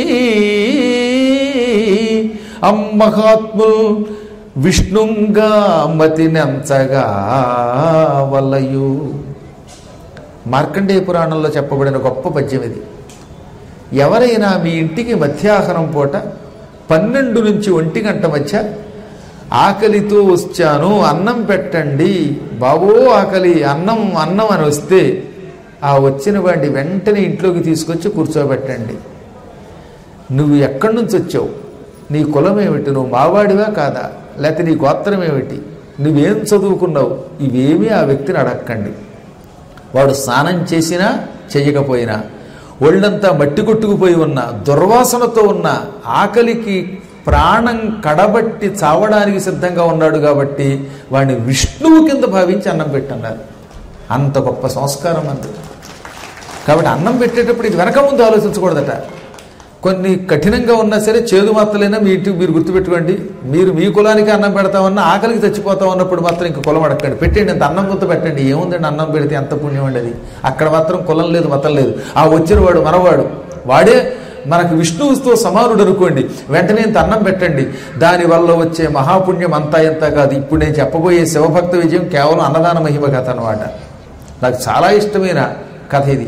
Speaker 1: అమ్మహాత్ముల్ విష్ణుంగా మతినంచగా వలయు. మార్కండేయ పురాణంలో చెప్పబడిన గొప్ప పద్యం ఇది. ఎవరైనా మీ ఇంటికి మధ్యాహ్నం పూట పన్నెండు నుంచి ఒంటి గంట మధ్య ఆకలితో వచ్చాను, అన్నం పెట్టండి బాబో, ఆకలి, అన్నం అన్నం అని వస్తే ఆ వచ్చిన వాడిని వెంటనే ఇంట్లోకి తీసుకొచ్చి కూర్చోబెట్టండి. నువ్వు ఎక్కడి నుంచి వచ్చావు, నీ కులం ఏమిటి, నువ్వు మావాడివా కాదా, లేకపోతే నీ గోత్రం ఏమిటి, నువ్వేం చదువుకున్నావు, ఇవేమీ ఆ వ్యక్తిని అడగకండి. వాడు స్నానం చేసినా చెయ్యకపోయినా, ఒళ్ళంతా మట్టి కొట్టుకుపోయి ఉన్న, దుర్వాసనతో ఉన్న, ఆకలికి ప్రాణం కడబట్టి చావడానికి సిద్ధంగా ఉన్నాడు కాబట్టి వాడిని విష్ణువు కింద భావించి అన్నం పెట్టన్నారు. అంత గొప్ప సంస్కారం అంది. కాబట్టి అన్నం పెట్టేటప్పుడు ఇది వెనక ముందు ఆలోచించకూడదట. కొన్ని కఠినంగా ఉన్నా సరే చేదు మాత్రలైనా మీ ఇంటికి మీరు గుర్తుపెట్టుకోండి. మీరు మీ కులానికి అన్నం పెడతామన్నా ఆకలికి చచ్చిపోతాం అన్నప్పుడు మాత్రం ఇంక కులం అడగండి. పెట్టండి, అంత అన్నం గుర్తు పెట్టండి. ఏముందండి అన్నం పెడితే ఎంత పుణ్యం అండి అది. అక్కడ మాత్రం కులం లేదు, మతం లేదు. ఆ వచ్చిన వాడు మనవాడు, వాడే మనకు విష్ణువుతో సమానుడు అనుకోండి. వెంటనే ఇంత అన్నం పెట్టండి. దానివల్ల వచ్చే మహాపుణ్యం అంతా ఎంత కాదు. ఇప్పుడు నేను చెప్పబోయే శివభక్త విజయం కేవలం అన్నదాన మహిమ కథ అన్నమాట. నాకు చాలా ఇష్టమైన కథ ఇది.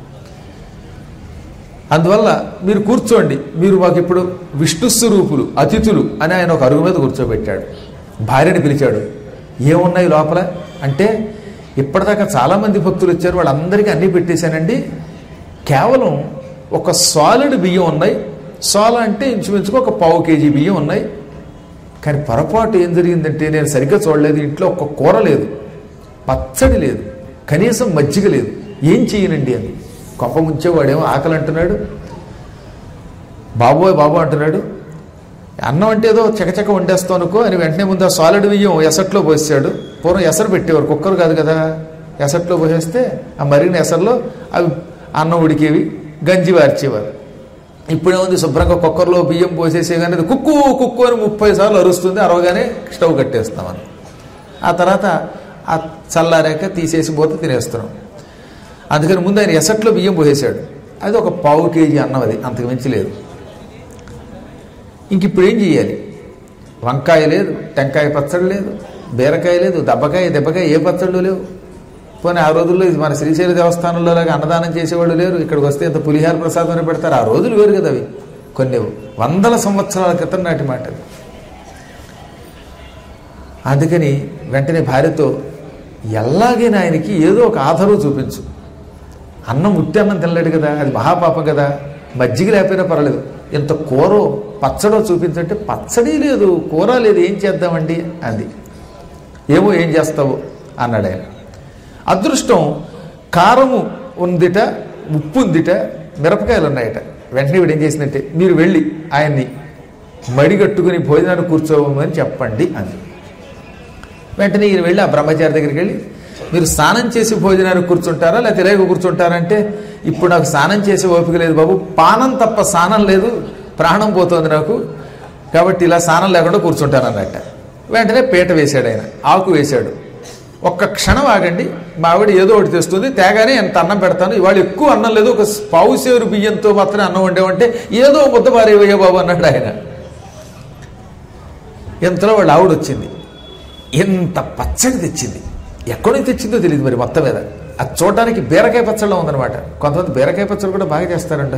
Speaker 1: అందువల్ల మీరు కూర్చోండి. మీరు మాకు ఇప్పుడు విష్ణు స్వరూపులు, అతిథులు అని ఆయన ఒక అరుగు మీద కూర్చోబెట్టాడు. భార్యని పిలిచాడు. ఏమున్నాయి లోపల అంటే, ఇప్పటిదాకా చాలామంది భక్తులు వచ్చారు, వాళ్ళందరికీ అన్నీ పెట్టేశానండి. కేవలం ఒక సాలిడ్ బియ్యం ఉన్నాయి. సోల అంటే ఇంచుమించుగా ఒక పావు కేజీ బియ్యం ఉన్నాయి. కానీ పొరపాటు ఏం జరిగిందంటే, నేను సరిగ్గా చూడలేదు, ఇంట్లో ఒక్క కూర లేదు, పచ్చడి లేదు, కనీసం మజ్జిగ లేదు. ఏం చేయనండి అని కొంప ముంచేవాడేమో ఆకలి అంటున్నాడు. బాబోయ్ బాబు అంటున్నాడు. అన్నం అంటే ఏదో చకచక వండేస్తావు అనుకో అని వెంటనే ముందు ఆ సాలిడ్ బియ్యం ఎసట్లో పోసాడు. పూర్వం ఎసరు పెట్టేవారు, కుక్కర్ కాదు కదా. ఎసట్లో పోసేస్తే ఆ మరిగిన ఎసర్లో అవి అన్నం ఉడికేవి, గంజి వార్చేవారు. ఇప్పుడేముంది, శుభ్రంగా కుక్కర్లో బియ్యం పోసేసే కానీ అది కుక్కు కుక్కు అని ముప్పై సార్లు అరుస్తుంది. అరవగానే స్టవ్ కట్టేస్తామని ఆ తర్వాత ఆ చల్లారాక తీసేసి పోతే తినేస్తున్నాం. అందుకని ముందు ఆయన ఎసట్లో బియ్యం పోసేశాడు. అది ఒక పావు కేజీ అన్నం, అది అంతకు మించి లేదు. ఇంక ఇప్పుడు ఏం చేయాలి? వంకాయ లేదు, టెంకాయ పచ్చడి లేదు, బీరకాయ లేదు, దెబ్బకాయ దెబ్బకాయ ఏ పచ్చళ్ళు లేవు. పోనీ ఆ రోజుల్లో ఇది మన శ్రీశైల దేవస్థానంలో లాగా అన్నదానం చేసేవాళ్ళు లేరు. ఇక్కడికి వస్తే ఇంత పులిహార ప్రసాదం పెడతారు. ఆ రోజులు వేరు కదా అవి. కొన్ని వందల సంవత్సరాల క్రితం నాటి మాట. అందుకని వెంటనే భార్యతో, ఎలాగైనా ఆయనకి ఏదో ఒక ఆధారం చూపించు. అన్నం ఉట్టి అన్నం తినలేడు కదా, అది మహాపాపం కదా. మజ్జిగ లేకపోయినా పర్వాలేదు, ఇంత కూరో పచ్చడో చూపించంటే పచ్చడి లేదు, కూర లేదు, ఏం చేద్దామండి అంది. ఏమో ఏం చేస్తావు అన్నాడు ఆయన. అదృష్టం కారము ఉందిట, ఉప్పు ఉందిట, మిరపకాయలు ఉన్నాయట. వెంటనే వీడు ఏం చేసిందంటే, మీరు వెళ్ళి ఆయన్ని మడిగట్టుకుని భోజనాన్ని కూర్చోమని చెప్పండి అంది. వెంటనే ఈయన వెళ్ళి ఆ బ్రహ్మచారి దగ్గరికి వెళ్ళి, మీరు స్నానం చేసి భోజనానికి కూర్చుంటారా లేకపోతే ఇలాగ కూర్చుంటారంటే, ఇప్పుడు నాకు స్నానం చేసే ఓపిక లేదు బాబు, పానం తప్ప స్నానం లేదు, ప్రాణం పోతుంది నాకు, కాబట్టి ఇలా స్నానం లేకుండా కూర్చుంటానన్నట్ట. వెంటనే పీట వేశాడు ఆయన, ఆకు వేశాడు. ఒక్క క్షణం ఆగండి, మా ఆవిడ ఏదో ఒకటి తెస్తుంది, తేగానే ఎంత అన్నం పెడతాను, ఇవాళ ఎక్కువ అన్నం లేదు, ఒక పావుసేరు బియ్యంతో మాత్రమే అన్నం వండేవంటే ఏదో ముద్ద పారేవయ్యా బాబు అన్నాడు ఆయన. ఎంతలో వాళ్ళ ఆవిడ వచ్చింది, ఎంత పచ్చడి తెచ్చింది. ఎక్కడి నుంచి తెచ్చిందో తెలియదు మరి. మొత్తం మీద అది చూడడానికి బీరకాయ పచ్చడిలో ఉందన్నమాట. కొంతమంది బీరకాయ పచ్చడి కూడా బాగా చేస్తారంట.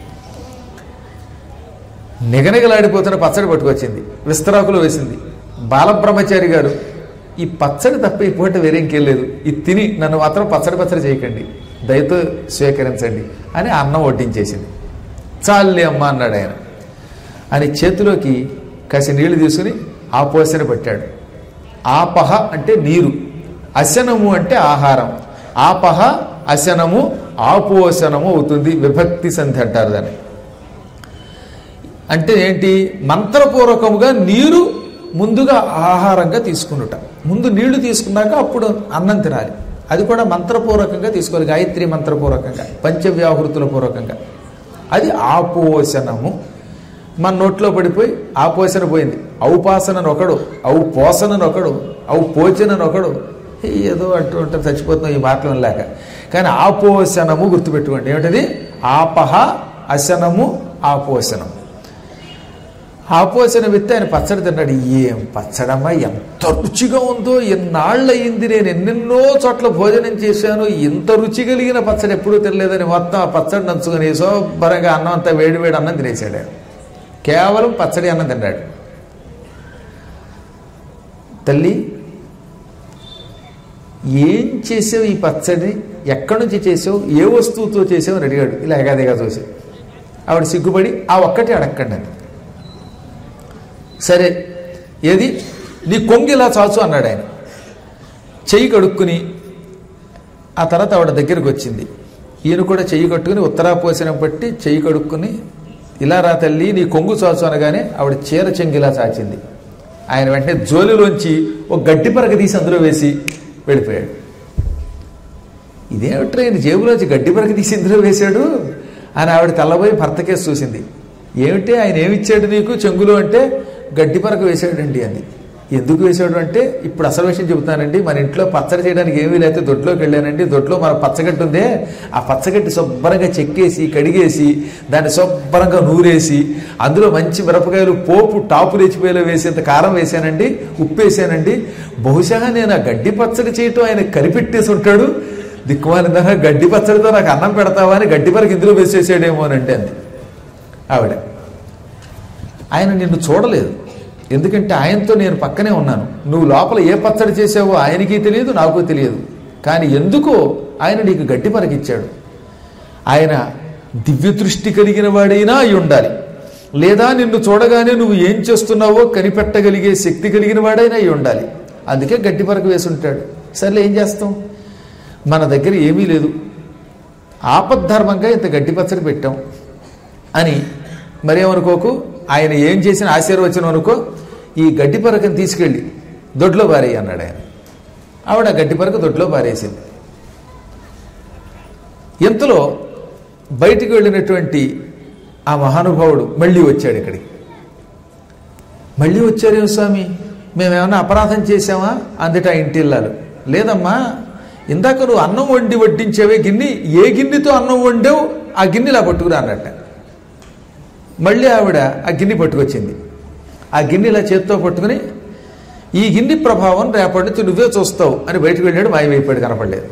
Speaker 1: నిగనిగలాడిపోతున్న పచ్చడి పట్టుకొచ్చింది, విస్తరాకులో వేసింది. బాలబ్రహ్మచారి గారు, ఈ పచ్చడి తప్ప ఈ పూట వేరే ఇంకేం లేదు, ఇది తిని నన్ను మాత్రం పచ్చడి పచ్చడి చేయకండి, దయతో స్వీకరించండి అని అన్నం వడ్డించేసింది. చాలే అమ్మ అన్నాడు ఆయన. అని చేతిలోకి కాసి నీళ్లు తీసుకుని ఆపోసన పెట్టాడు. ఆపహ అంటే నీరు, అశనము అంటే ఆహారం. ఆపహ అశనము ఆపోషణము అవుతుంది. విభక్తి సంధి అంటారు దాన్ని. అంటే ఏంటి? మంత్రపూర్వకముగా నీరు ముందుగా ఆహారంగా తీసుకున్నట. ముందు నీళ్లు తీసుకున్నాక అప్పుడు అన్నం తినాలి. అది కూడా మంత్రపూర్వకంగా తీసుకోవాలి, గాయత్రి మంత్రపూర్వకంగా, పంచవ్యాహృతుల పూర్వకంగా. అది ఆపోషణము. మన నోట్లో పడిపోయి ఆపోషణ పోయింది. ఔపాసనని ఒకడు, ఔ పోసనని ఒకడు, ఔ పోచనని ఒకడు, ఏదో అంటూ ఉంటారు, చచ్చిపోతున్నాం ఈ మాటలు లేక. కానీ ఆపోషణము గుర్తుపెట్టుకోండి. ఏమిటది? ఆపహ అశనము ఆపోషణం. ఆపోషణ విత్తే ఆయన పచ్చడి తిన్నాడు. ఏం పచ్చడమ్మా, ఎంత రుచిగా ఉందో, ఎన్నాళ్ళు అయింది నేను ఎన్నెన్నో చోట్ల భోజనం చేశాను, ఇంత రుచి కలిగిన పచ్చడి ఎప్పుడూ తినలేదని మొత్తం ఆ పచ్చడి నంచుకొని శుభ్రంగా అన్నం అంతా వేడి వేడి అన్నం తినేసాడు. కేవలం పచ్చడి అన్నం తిన్నాడు. తల్లి, ఏం చేసావు ఈ పచ్చడి, ఎక్కడి నుంచి చేసావు, ఏ వస్తువుతో చేసావు అని అడిగాడు. ఇలా ఎగాదిగా చూసి ఆవిడ సిగ్గుపడి, ఆ ఒక్కటి అడగండి అని. సరే, ఏది నీ కొంగి ఇలా చాచు అన్నాడు ఆయన. చెయ్యి కడుక్కుని ఆ తర్వాత ఆవిడ దగ్గరికి వచ్చింది. ఈయన కూడా చెయ్యి కట్టుకుని ఉత్తరాపోసనం పట్టి చెయ్యి కడుక్కుని, ఇలా రా తల్లి నీ కొంగు చాచు అనగానే ఆవిడ చీర చెంగిలా చాచింది. ఆయన వెంటనే జోలిలోంచి ఒక గడ్డి పరక తీసి అందులో వేసి వెళ్ళిపోయాడు. ఇదేమిట్రా, ఈయన జేబులోంచి గడ్డి పరక తీసి ఇందులో వేశాడు అని ఆవిడ తెల్లబోయి భర్తకేసి చూసింది. ఏమిటి ఆయన ఏమిచ్చాడు నీకు చెంగులో అంటే గడ్డి పరక వేసాడండి అని. ఎందుకు వేసాడు అంటే ఇప్పుడు అసలు విషయం చెబుతానండి. మన ఇంట్లో పచ్చడి చేయడానికి ఏమీ లేకపోతే దొడ్లోకి వెళ్ళానండి. దొడ్లో మన పచ్చగడ్డి ఉందే, ఆ పచ్చగడ్డి శుభ్రంగా చెక్కేసి కడిగేసి దాన్ని శుభ్రంగా నూరేసి అందులో మంచి మిరపకాయలు పోపు టాపు లేచిపోయేలా వేసేంత కారం వేసానండి, ఉప్పు వేసానండి. బహుశా నేను ఆ గడ్డి పచ్చడి చేయటం ఆయన కనిపెట్టేసి ఉంటాడు. దిక్కుమాలిందా గడ్డి పచ్చడితో నాకు అన్నం పెడతావా అని గడ్డి పరకు ఇందులో వేసేసాడేమో అనంటే అంది ఆవిడ. ఆయన నిన్ను చూడలేదు, ఎందుకంటే ఆయనతో నేను పక్కనే ఉన్నాను. నువ్వు లోపల ఏ పచ్చడి చేసావో ఆయనకి తెలియదు, నాకు తెలియదు. కానీ ఎందుకో ఆయన నీకు గడ్డి పరకిచ్చాడు. ఆయన దివ్య దృష్టి కలిగిన వాడైనా అయి ఉండాలి, లేదా నిన్ను చూడగానే నువ్వు ఏం చేస్తున్నావో కనిపెట్టగలిగే శక్తి కలిగిన వాడైనా అయి ఉండాలి. అందుకే గడ్డి పరకు వేసి ఉంటాడు. సర్లే ఏం చేస్తాం, మన దగ్గర ఏమీ లేదు, ఆపద్ధర్మంగా ఇంత గడ్డి పచ్చడి పెట్టాం అని మరేమనుకోకు. ఆయన ఏం చేసిన ఆశీర్వచనం అనుకో, ఈ గడ్డి పరకను తీసుకెళ్ళి దొడ్లో పారేయి అన్నాడు ఆయన. ఆవిడ గడ్డి పరక దొడ్లో పారేసింది. ఇంతలో బయటికి వెళ్ళినటువంటి ఆ మహానుభావుడు మళ్ళీ వచ్చాడు ఇక్కడికి. మళ్ళీ వచ్చారేం స్వామి, మేమేమన్నా అపరాధం చేశామా అందుట ఆ ఇంటి ఇల్లాలు. లేదమ్మా, ఇందాక నువ్వు అన్నం వండి వడ్డించేవే గిన్నె, ఏ గిన్నెతో అన్నం వండావు ఆ గిన్నె ఇలా పట్టుకురా అన్నట్ట. మళ్ళీ ఆవిడ ఆ గిన్నె పట్టుకొచ్చింది. ఆ గిన్నె ఇలా చేత్తో పట్టుకుని, ఈ గిన్నె ప్రభావం రేపటి నుంచి నువ్వే చూస్తావు అని బయటకు వెళ్ళాడు. మాయమైపోయాడు, కనపడలేదు.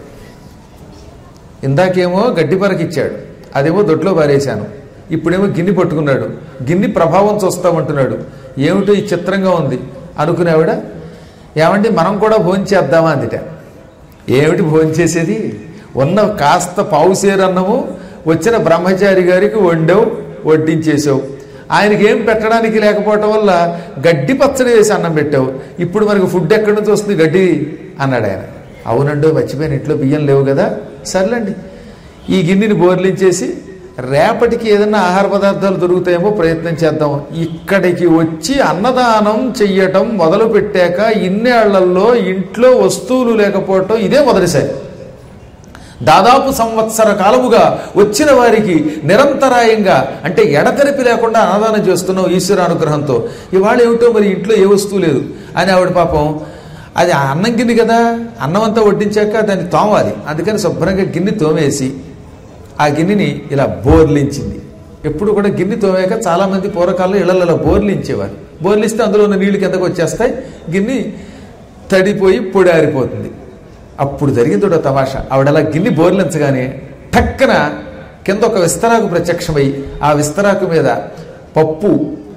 Speaker 1: ఇందాకేమో గడ్డి పరకిచ్చాడు, అదేమో దొడ్లో పారేశాను. ఇప్పుడేమో గిన్నె పట్టుకున్నాడు, గిన్నె ప్రభావం చూస్తామంటున్నాడు. ఏమిటో ఈ చిత్రంగా ఉంది అనుకునేవాడ. ఏమంటే మనం కూడా భోంచేద్దామా అందుట. ఏమిటి భోంచేసేది, ఉన్న కాస్త పావుసేరన్నము వచ్చిన బ్రహ్మచారి గారికి వండావు, వడ్డించేసావు. ఆయనకి ఏం పెట్టడానికి లేకపోవటం వల్ల గడ్డి పచ్చడి వేసి అన్నం పెట్టావు. ఇప్పుడు మనకు ఫుడ్ ఎక్కడి నుంచి వస్తుంది, గడ్డి అన్నాడు ఆయన. అవునండో మర్చిపోయిన, ఇంట్లో బియ్యం లేవు కదా. సర్లేండి, ఈ గిన్నెని బోర్లించేసి రేపటికి ఏదైనా ఆహార పదార్థాలు దొరుకుతాయేమో ప్రయత్నం చేద్దాం. ఇక్కడికి వచ్చి అన్నదానం చెయ్యటం మొదలు పెట్టాక ఇన్నేళ్లలో ఇంట్లో వస్తువులు లేకపోవటం ఇదే మొదటిసారి. దాదాపు సంవత్సర కాలముగా వచ్చిన వారికి నిరంతరాయంగా, అంటే ఎడతెరిపి లేకుండా అన్నదానం చేస్తున్నాం ఈశ్వర అనుగ్రహంతో. ఇవాళ ఏమిటో మరి ఇంట్లో ఏ వస్తువు లేదు అని ఆవిడ పాపం, అది అన్నం గిన్నె కదా, అన్నం అంతా వడ్డించాక దాన్ని తోమాలి. అందుకని శుభ్రంగా గిన్నె తోమేసి ఆ గిన్నెని ఇలా బోర్లించింది. ఎప్పుడు కూడా గిన్నె తోమాక చాలామంది పూర్వకాలంలో ఇళ్లలో బోర్లించేవారు. బోర్లిస్తే అందులో ఉన్న నీళ్లు కిందకు వచ్చేస్తాయి, గిన్నె తడిపోయి పొడారిపోతుంది. అప్పుడు జరిగింది ఒక తమాషా. ఆవిడలా గిన్నె బోర్లించగానే టక్కన కింద ఒక విస్తరాకు ప్రత్యక్షమై ఆ విస్తరాకు మీద పప్పు,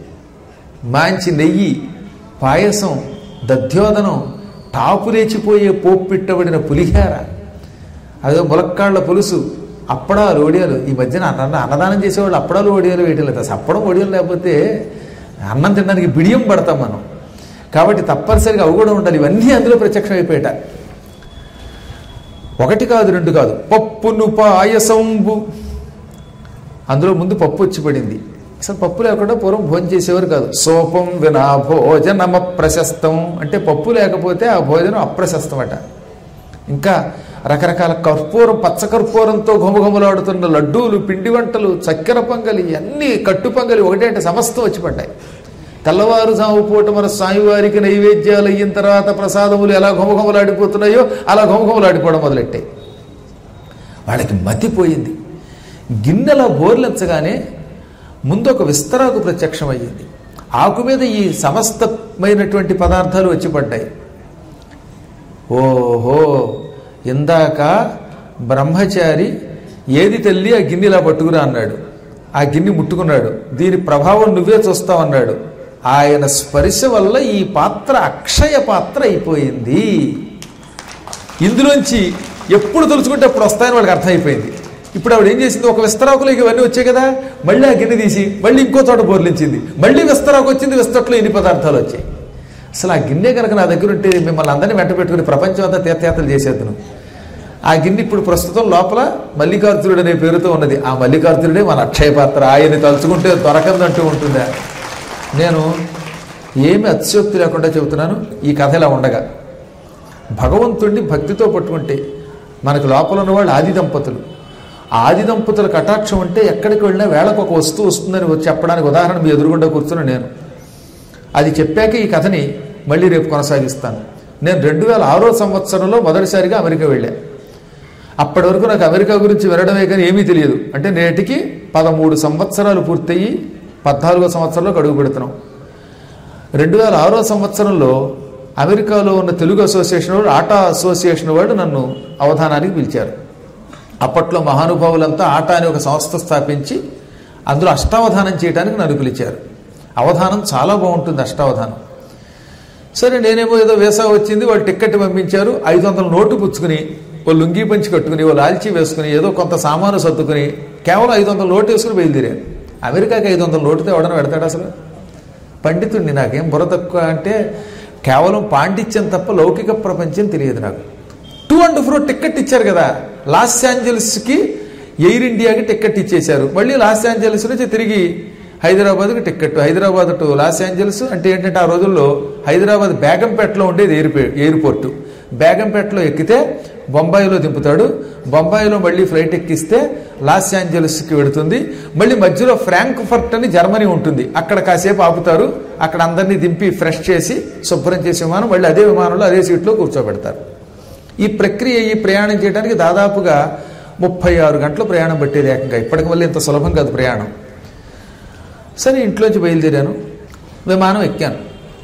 Speaker 1: మంచి నెయ్యి, పాయసం, దధ్యోదనం, టాపు లేచిపోయే పోపు పెట్టబడిన పులిహార, అదో ములక్కాళ్ల పులుసు, అప్పడాలు, ఒడియాలు. ఈ మధ్యన అన్న అన్నదానం చేసేవాళ్ళు అప్పడాలు ఒడియాలు వేయటం లేదు. అసలు అప్పడం ఒడియాలు లేకపోతే అన్నం తినడానికి బిడియం పడతాం మనం. కాబట్టి తప్పనిసరిగా అవి కూడా ఉండాలి. ఇవన్నీ అందులో ప్రత్యక్షం అయిపోయాట. ఒకటి కాదు, రెండు కాదు, పప్పును పాయసంబు. అందులో ముందు పప్పు వచ్చి పడింది. అసలు పప్పు లేకుండా పూర్వం భోజనం చేసేవారు కాదు. సోపం వినా భోజనమ ప్రశస్తం, అంటే పప్పు లేకపోతే ఆ భోజనం అప్రశస్తం అట. ఇంకా రకరకాల కర్పూరం, పచ్చ కర్పూరంతో ఘుమఘుమలాడుతున్న లడ్డూలు, పిండి వంటలు, చక్కెర పొంగలి, అన్నీ కట్టు పొంగలి ఒకటే అంటే సమస్తం వచ్చి పడ్డాయి. తెల్లవారుజాము పూట మన స్వామివారికి నైవేద్యాలు అయిన తర్వాత ప్రసాదములు ఎలా ఘుమఘుమలాడిపోతున్నాయో అలా ఘుమఘుమలాడిపోవడం మొదలెట్టాయి. వాళ్ళకి మతిపోయింది. గిన్నెల బోర్లించగానే ముందు ఒక విస్తరాకు ప్రత్యక్షం అయ్యింది. ఆకు మీద ఈ సమస్తమైనటువంటి పదార్థాలు వచ్చి పడ్డాయి. ఓహో, ఇందాక బ్రహ్మచారి ఏది తల్లి ఆ గిన్నెలా పట్టుకురా అన్నాడు. ఆ గిన్నె ముట్టుకున్నాడు. దీని ప్రభావం నువ్వే చూస్తావన్నాడు. ఆయన స్పర్శ వల్ల ఈ పాత్ర అక్షయ పాత్ర అయిపోయింది. ఇందులోంచి ఎప్పుడు తలుచుకుంటే అప్పుడు వస్తాయని వాళ్ళకి అర్థమైపోయింది. ఇప్పుడు ఆవిడ ఏం చేసింది, ఒక విస్తరాకులోకి ఇవన్నీ వచ్చాయి కదా, మళ్ళీ ఆ గిన్నె తీసి మళ్ళీ ఇంకో చోట బోర్లించింది. మళ్ళీ విస్తరాకు వచ్చింది, విస్తట్లో ఇన్ని పదార్థాలు వచ్చాయి. అసలు ఆ గిన్నె కనుక నా దగ్గర ఉంటే మిమ్మల్ని అందరినీ వెంట పెట్టుకుని ప్రపంచం అంతా తీర్థయాత్రలు చేసేద్దును. ఆ గిన్నె ఇప్పుడు ప్రస్తుతం లోపల మల్లికార్జునుడు అనే పేరుతో ఉన్నది. ఆ మల్లికార్జునుడే మన అక్షయ పాత్ర. ఆయన్ని తలుచుకుంటే దొరకందంటూ ఉంటుందా? నేను ఏమి అతిశయోక్తి లేకుండా చెబుతున్నాను. ఈ కథ ఇలా ఉండగా భగవంతుడిని భక్తితో పట్టుకుంటే మనకు లోపల ఉన్నవాళ్ళు ఆది దంపతులు. ఆది దంపతుల కటాక్షం అంటే ఎక్కడికి వెళ్ళినా వేళకు ఒక వస్తువు వస్తుందని చెప్పడానికి ఉదాహరణ మీ ఎదురుగుండా కూర్చున్న నేను. అది చెప్పాక ఈ కథని మళ్ళీ రేపు కొనసాగిస్తాను. నేను రెండు వేల ఆరో సంవత్సరంలో మొదటిసారిగా అమెరికా వెళ్ళాను. అప్పటి వరకు నాకు అమెరికా గురించి వినడమే కానీ ఏమీ తెలియదు. అంటే నేటికి పదమూడు సంవత్సరాలు పూర్తయి పద్నాలుగో సంవత్సరంలో అడుగు పెడుతున్నాం. రెండు వేల ఆరో సంవత్సరంలో అమెరికాలో ఉన్న తెలుగు అసోసియేషన్ వాళ్ళు, ఆటా అసోసియేషన్ వాళ్ళు నన్ను అవధానానికి పిలిచారు. అప్పట్లో మహానుభావులంతా ఆటా అనే ఒక సంస్థ స్థాపించి అందులో అష్టావధానం చేయడానికి నన్ను పిలిచారు. అవధానం చాలా బాగుంటుంది, అష్టావధానం. సరే నేనేమో ఏదో వేసా వచ్చింది, వాళ్ళు టిక్కెట్ పంపించారు. ఐదు వందల నోటు పుచ్చుకుని, ఓ లుంగీ పంచి కట్టుకుని, ఓ లాల్చీ వేసుకుని, ఏదో కొంత సామాను సర్దుకుని కేవలం ఐదు వందల నోటు వేసుకుని బయలుదేరాను. అమెరికాకి ఐదు వందల నోటుతో ఎవడన్నా పెడతాడు అసలు? పండితుడిని, నాకేం బుర్ర తక్కువ అంటే కేవలం పాండిత్యం తప్ప లౌకిక ప్రపంచం తెలియదు నాకు. టూ అండ్ ఫ్రో టిక్కెట్ ఇచ్చారు కదా, లాస్ ఏంజల్స్కి ఎయిర్ ఇండియాకి టిక్కెట్ ఇచ్చేశారు. మళ్ళీ లాస్ ఏంజల్స్ నుంచి తిరిగి హైదరాబాద్కి ticket, Hyderabad to Los Angeles. అంటే ఏంటంటే ఆ రోజుల్లో హైదరాబాద్ బేగంపేటలో ఉండేది ఎయిర్ ఎయిర్పోర్టు. బేగంపేటలో ఎక్కితే బొంబాయిలో దింపుతాడు, బొంబాయిలో మళ్ళీ ఫ్లైట్ ఎక్కిస్తే లాస్ ఏంజల్స్కి వెడుతుంది. మళ్ళీ మధ్యలో ఫ్రాంక్ఫర్ట్ అని జర్మనీ ఉంటుంది, అక్కడ కాసేపు ఆపుతారు. అక్కడ అందరినీ దింపి ఫ్రెష్ చేసి శుభ్రం చేసే విమానం మళ్ళీ అదే విమానంలో అదే సీట్లో కూర్చోబెడతారు. ఈ ప్రక్రియ, ఈ ప్రయాణం చేయడానికి దాదాపుగా ముప్పై ఆరు గంటలు ప్రయాణం పట్టేది ఏకంగా. ఇప్పటికి మళ్ళీ ఇంత సులభం కాదు ప్రయాణం. సరే ఇంట్లోంచి బయలుదేరాను, విమానం ఎక్కాను.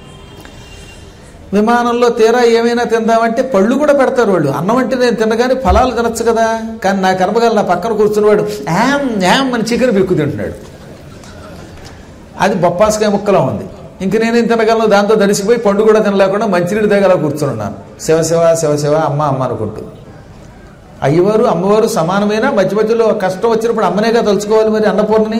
Speaker 1: విమానంలో తీరా ఏమైనా తిందామంటే పళ్ళు కూడా పెడతారు వాళ్ళు. అన్నం అంటే నేను తినగానే ఫలాలు తినచ్చు కదా, కానీ నా కర్మగాలు నా పక్కన కూర్చున్నవాడు యామ్ యామ్ అని చికెన్ బిక్కు తింటున్నాడు. అది బొప్పాసకాయ ముక్కలా ఉంది. ఇంక నేనేం తినగలను, దాంతో దడిసిపోయి పండు కూడా తినలేకుండా మంచినీళ్ళు తాగలా కూర్చున్నాను. శివ శివ శివ శివ అమ్మ అమ్మ అనుకుంటూ. అయ్యవారు అమ్మవారు సమానమైన, మధ్య మధ్యలో కష్టం వచ్చినప్పుడు అమ్మనేగా తలుచుకోవాలి మరి అన్నపూర్ణని.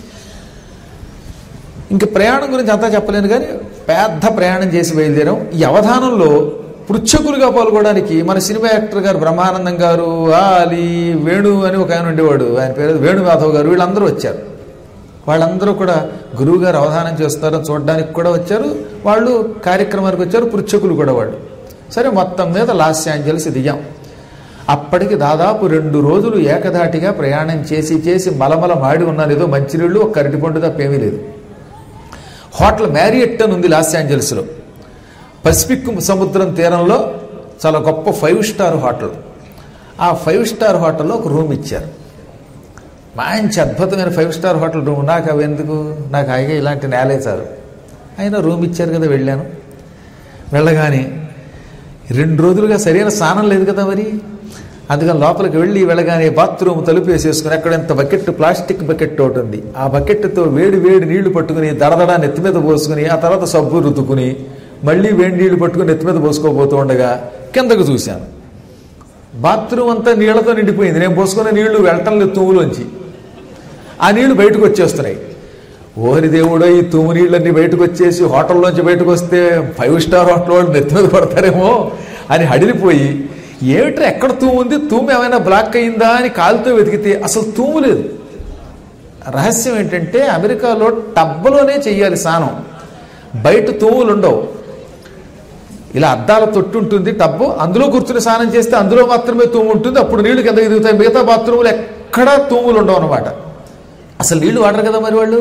Speaker 1: ఇంక ప్రయాణం గురించి అంతా చెప్పలేను కానీ పెద్ద ప్రయాణం చేసి బయలుదేరాం. ఈ అవధానంలో పృచ్ఛకులుగా పాల్గొనడానికి మన సినిమా యాక్టర్ గారు బ్రహ్మానందం గారు, ఆలి, వేణు అని ఒక ఆయన ఉండేవాడు, ఆయన పేరు వేణుమాధవ్ గారు, వీళ్ళందరూ వచ్చారు. వాళ్ళందరూ కూడా గురువు గారు అవధానం చేస్తారని చూడడానికి కూడా వచ్చారు. వాళ్ళు కార్యక్రమానికి వచ్చారు, పృచ్ఛకులు కూడా వాళ్ళు. సరే మొత్తం మీద లాస్ ఏంజల్స్ దిగాం. అప్పటికి దాదాపు రెండు రోజులు ఏకధాటిగా ప్రయాణం చేసి చేసి మలమల మాడి ఉన్నాను. ఏదో మంచినీళ్ళు, ఒక కరటిపండు తప్ప ఏమీ లేదు. హోటల్ మ్యారియట్ అని ఉంది లాస్ ఏంజల్స్లో, పసిఫిక్ సముద్రం తీరంలో చాలా గొప్ప ఫైవ్ స్టార్ హోటల్. ఆ ఫైవ్ స్టార్ హోటల్లో ఒక రూమ్ ఇచ్చారు, మంచి అద్భుతమైన ఫైవ్ స్టార్ హోటల్ రూమ్. నాకు అవి ఎందుకు, నాకు హాయిగా ఇలాంటి నేలే చాలు. అయినా రూమ్ ఇచ్చారు కదా, వెళ్ళాను. వెళ్ళగానే రెండు రోజులుగా సరైన స్నానం లేదు కదా మరి, అందుకని లోపలికి వెళ్ళి వెళ్ళగానే బాత్రూమ్ తలుపు వేసేసుకుని అక్కడ ఎంత బకెట్, ప్లాస్టిక్ బకెట్ ఒకటి ఉంది, ఆ బకెట్తో వేడి వేడి నీళ్లు పట్టుకుని దడదడా నెత్తి మీద పోసుకుని ఆ తర్వాత సబ్బు రుద్దుకుని మళ్ళీ వేడి నీళ్లు పట్టుకుని నెత్తి మీద పోసుకోబోతూ ఉండగా కిందకు చూశాను. బాత్రూమ్ అంతా నీళ్లతో నిండిపోయింది. నేను పోసుకున్న నీళ్లు వెళ్ళటం లేదు తుమ్ములోంచి, ఆ నీళ్లు బయటకు వచ్చేస్తున్నాయి. ఓరి దేవుడో, ఈ తుమ్ము నీళ్ళన్నీ బయటకు వచ్చేసి హోటల్లోంచి బయటకు వస్తే ఫైవ్ స్టార్ హోటల్ వాళ్ళు నెత్తి మీద పడతారేమో అని హడిలిపోయి, ఏమిట్రా ఎక్కడ తూము ఉంది, తూము ఏమైనా బ్లాక్ అయిందా అని కాలుతో వెతికితే అసలు తూము లేదు. రహస్యం ఏంటంటే అమెరికాలో టబ్బలోనే చెయ్యాలి స్నానం, బయట తూములు ఉండవు. ఇలా అద్దాల తొట్టు ఉంటుంది టబ్బు, అందులో కూర్చుని స్నానం చేస్తే అందులో మాత్రమే తూము ఉంటుంది, అప్పుడు నీళ్లు కిందకి దిగుతాయి. మిగతా బాత్రూములు ఎక్కడా తూములు ఉండవు అనమాట. అసలు నీళ్లు వాడరు కదా మరి వాళ్ళు.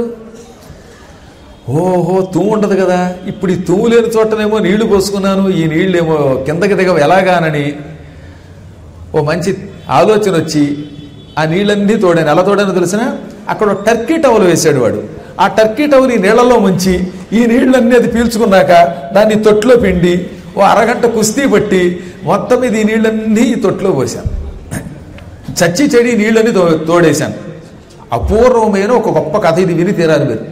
Speaker 1: ఓహో, తూము ఉండదు కదా, ఇప్పుడు ఈ తూము లేని చోటనేమో నీళ్లు పోసుకున్నాను, ఈ నీళ్ళేమో కిందకి దిగవు ఎలాగానని ఓ మంచి ఆలోచన వచ్చి ఆ నీళ్ళన్నీ తోడాను. ఎలా తోడానో తెలిసిన, అక్కడ టర్కీ టవల్ వేసాడు వాడు. ఆ టర్కీ టవల్ ఈ నీళ్లలో ముంచి ఈ నీళ్ళన్నీ అది పీల్చుకున్నాక దాన్ని తొట్లో పిండి ఓ అరగంట కుస్తీ పట్టి మొత్తం ఇది ఈ నీళ్ళన్నీ ఈ తొట్లో పోసాను. చచ్చి చెడి నీళ్ళని తో తోడేశాను. అపూర్వమైన ఒక గొప్ప కథ, ఇది విని తీరాలి మీరు.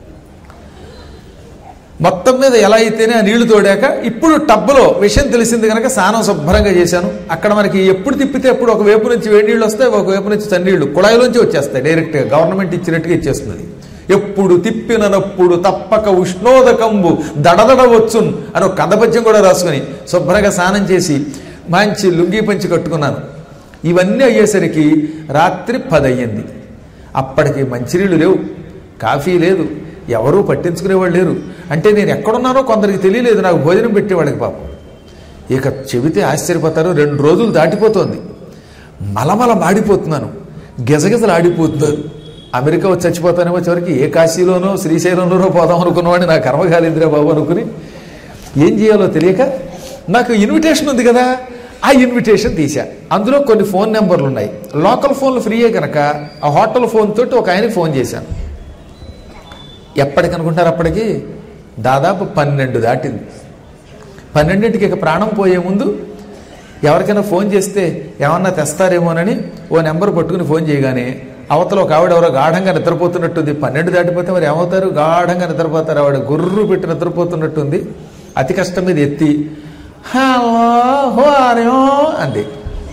Speaker 1: మొత్తం మీద ఎలా అయితేనే ఆ నీళ్లు తోడాక ఇప్పుడు టబ్బులో విషయం తెలిసింది కనుక స్నానం శుభ్రంగా చేశాను. అక్కడ మనకి ఎప్పుడు తిప్పితే ఎప్పుడు ఒక వైపు నుంచి వేడి నీళ్ళు వస్తాయి, ఒక వైపు నుంచి చన్నీళ్లు కుళాయిలోంచి వచ్చేస్తాయి, డైరెక్ట్గా గవర్నమెంట్ ఇచ్చినట్టుగా ఇచ్చేస్తుంది. ఎప్పుడు తిప్పినప్పుడు తప్పక ఉష్ణోదకంబు దడదడ వచ్చున్ అని ఒక కందపద్యం కూడా రాసుకుని శుభ్రంగా స్నానం చేసి మంచి లుంగీ పంచి కట్టుకున్నాను. ఇవన్నీ అయ్యేసరికి రాత్రి పది అయ్యింది. అప్పటికి మంచినీళ్ళు లేవు, కాఫీ లేదు, ఎవరూ పట్టించుకునేవాళ్ళు లేరు. అంటే నేను ఎక్కడున్నానో కొందరికి తెలియలేదు, నాకు భోజనం పెట్టేవాళ్ళకి పాపం. ఇక చెబితే ఆశ్చర్యపోతారు, రెండు రోజులు దాటిపోతోంది, మలమల మాడిపోతున్నాను. గెజగెజలు ఆడిపోతున్నారు. అమెరికా వచ్చి చచ్చిపోతానేమో, చివరికి ఏ కాశీలోనో శ్రీశైలంలోనో పోదాం అనుకున్నవాడిని నా కర్మకాలేంద్రా బాబు అనుకుని ఏం చేయాలో తెలియక నాకు ఇన్విటేషన్ ఉంది కదా, ఆ ఇన్విటేషన్ తీసా. అందులో కొన్ని ఫోన్ నెంబర్లు ఉన్నాయి. లోకల్ ఫోన్లు ఫ్రీయే కనుక ఆ హోటల్ ఫోన్ తోటి ఒక ఆయనకి ఫోన్ చేశాను. ఎప్పటికనుకుంటారు, అప్పటికి దాదాపు పన్నెండు దాటింది. పన్నెండింటికి ఇక ప్రాణం పోయే ముందు ఎవరికైనా ఫోన్ చేస్తే ఏమన్నా తెస్తారేమోనని ఓ నెంబర్ పట్టుకుని ఫోన్ చేయగానే అవతల ఒక ఆవిడ ఎవరో గాఢంగా నిద్రపోతున్నట్టుంది. పన్నెండు దాటిపోతే మరి ఏమవుతారు, గాఢంగా నిద్రపోతారు. ఆవిడ గుర్రు పెట్టి నిద్రపోతున్నట్టుంది. అతి కష్టం మీద ఎత్తి హలో హూ ఆర్ యూ అంది.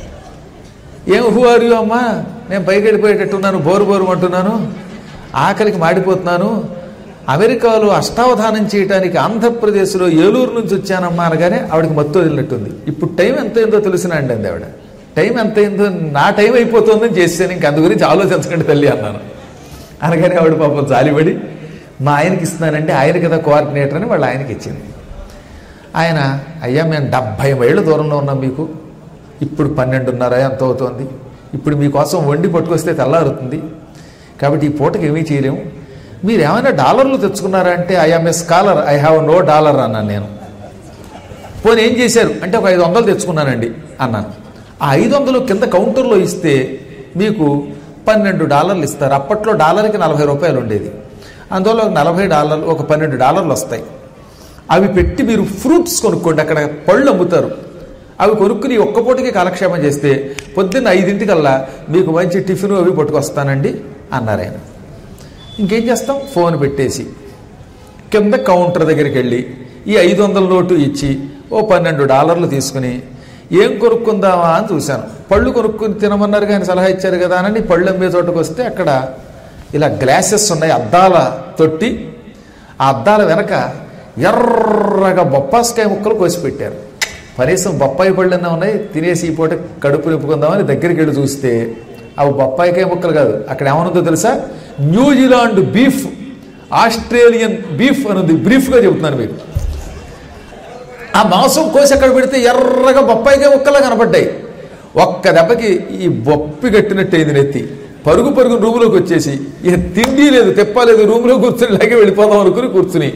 Speaker 1: ఏం హూ ఆర్ యూ అమ్మా, నేను పైకి వెళ్ళిపోయేటట్టున్నాను, బోరు బోరు అంటున్నాను, ఆఖరికి మాడిపోతున్నాను, అమెరికాలో అష్టావధానం చేయడానికి ఆంధ్రప్రదేశ్లో ఏలూరు నుంచి వచ్చానమ్మా అనగానే ఆవిడకి మత్తు వదిలినట్టుంది. ఇప్పుడు టైం ఎంత అయిందో తెలిసినా అండి అంది ఆవిడ. టైం ఎంత అయిందో, నా టైం అయిపోతుందని చేసాను, ఇంక అందు గురించి ఆలోచించకండి తల్లి అన్నాను. అనగానే ఆవిడ పాపం జాలిపడి మా ఆయనకి ఇస్తున్నానంటే ఆయన కదా కోఆర్డినేటర్ అని వాళ్ళు ఆయనకి ఇచ్చింది. ఆయన అయ్యా మేము డెబ్భై మైళ్ళ దూరంలో ఉన్నాం, మీకు ఇప్పుడు పన్నెండున్నర ఎంత అవుతోంది, ఇప్పుడు మీకోసం వండి పట్టుకొస్తే తెల్లారుతుంది, కాబట్టి ఈ పూటకి ఏమీ చేయలేము, మీరు ఏమైనా డాలర్లు తెచ్చుకున్నారా అంటే I'm a scholar, I have no dollar అన్నాను నేను. పోనీ ఏం చేశారు అంటే ఒక ఐదు వందలు తెచ్చుకున్నానండి అన్నాను. ఆ ఐదు వందలు కింద కౌంటర్లో ఇస్తే మీకు పన్నెండు డాలర్లు ఇస్తారు. అప్పట్లో డాలర్కి నలభై రూపాయలు ఉండేది. అందువల్ల ఒక నలభై డాలర్లు ఒక పన్నెండు డాలర్లు వస్తాయి. అవి పెట్టి మీరు ఫ్రూట్స్ కొనుక్కోండి, అక్కడ పళ్ళు అమ్ముతారు, అవి కొనుక్కుని ఒక్క పూటకి కాలక్షేపం చేస్తే పొద్దున్న ఐదింటికల్లా మీకు మంచి టిఫిన్ అవి పట్టుకొస్తానండి అన్నారు ఆయన. ఇంకేం చేస్తాం, ఫోన్ పెట్టేసి కింద కౌంటర్ దగ్గరికి వెళ్ళి ఈ ఐదు వందల నోటు ఇచ్చి ఓ పన్నెండు డాలర్లు తీసుకుని ఏం కొనుక్కుందామా అని చూశాను. పళ్ళు కొనుక్కుని తినమన్నారు కానీ సలహా ఇచ్చారు కదా అని పళ్ళు అమ్మే చోటుకు వస్తే అక్కడ ఇలా గ్లాసెస్ ఉన్నాయి, అద్దాల తొట్టి. ఆ అద్దాల వెనక ఎర్రగా బొప్పాస్కాయ ముక్కలు కోసి పెట్టారు. కనీసం బొప్పాయి పళ్ళన్నా ఉన్నాయి, తినేసి ఈ పూట కడుపు నింపుకుందామని దగ్గరికి వెళ్ళి చూస్తే అవి బొప్పాయికాయ ముక్కలు కాదు, అక్కడ ఏమనుందో తెలుసా, న్యూజిలాండ్ బీఫ్, ఆస్ట్రేలియన్ బీఫ్ అనుంది. బ్రీఫ్గా చెబుతున్నాను మీకు. ఆ మాంసం కోసి అక్కడ పెడితే ఎర్రగా బొప్పాయికాయ ముక్కలా కనపడ్డాయి. ఒక్క దెబ్బకి ఈ బొప్పి కట్టినట్టు అయింది నెత్తి. పరుగు పరుగు రూములోకి వచ్చేసి ఇక తిండి లేదు తెప్పలేదు, రూములో కూర్చుని లాగే వెళ్ళిపోదాం అనుకుని కూర్చుని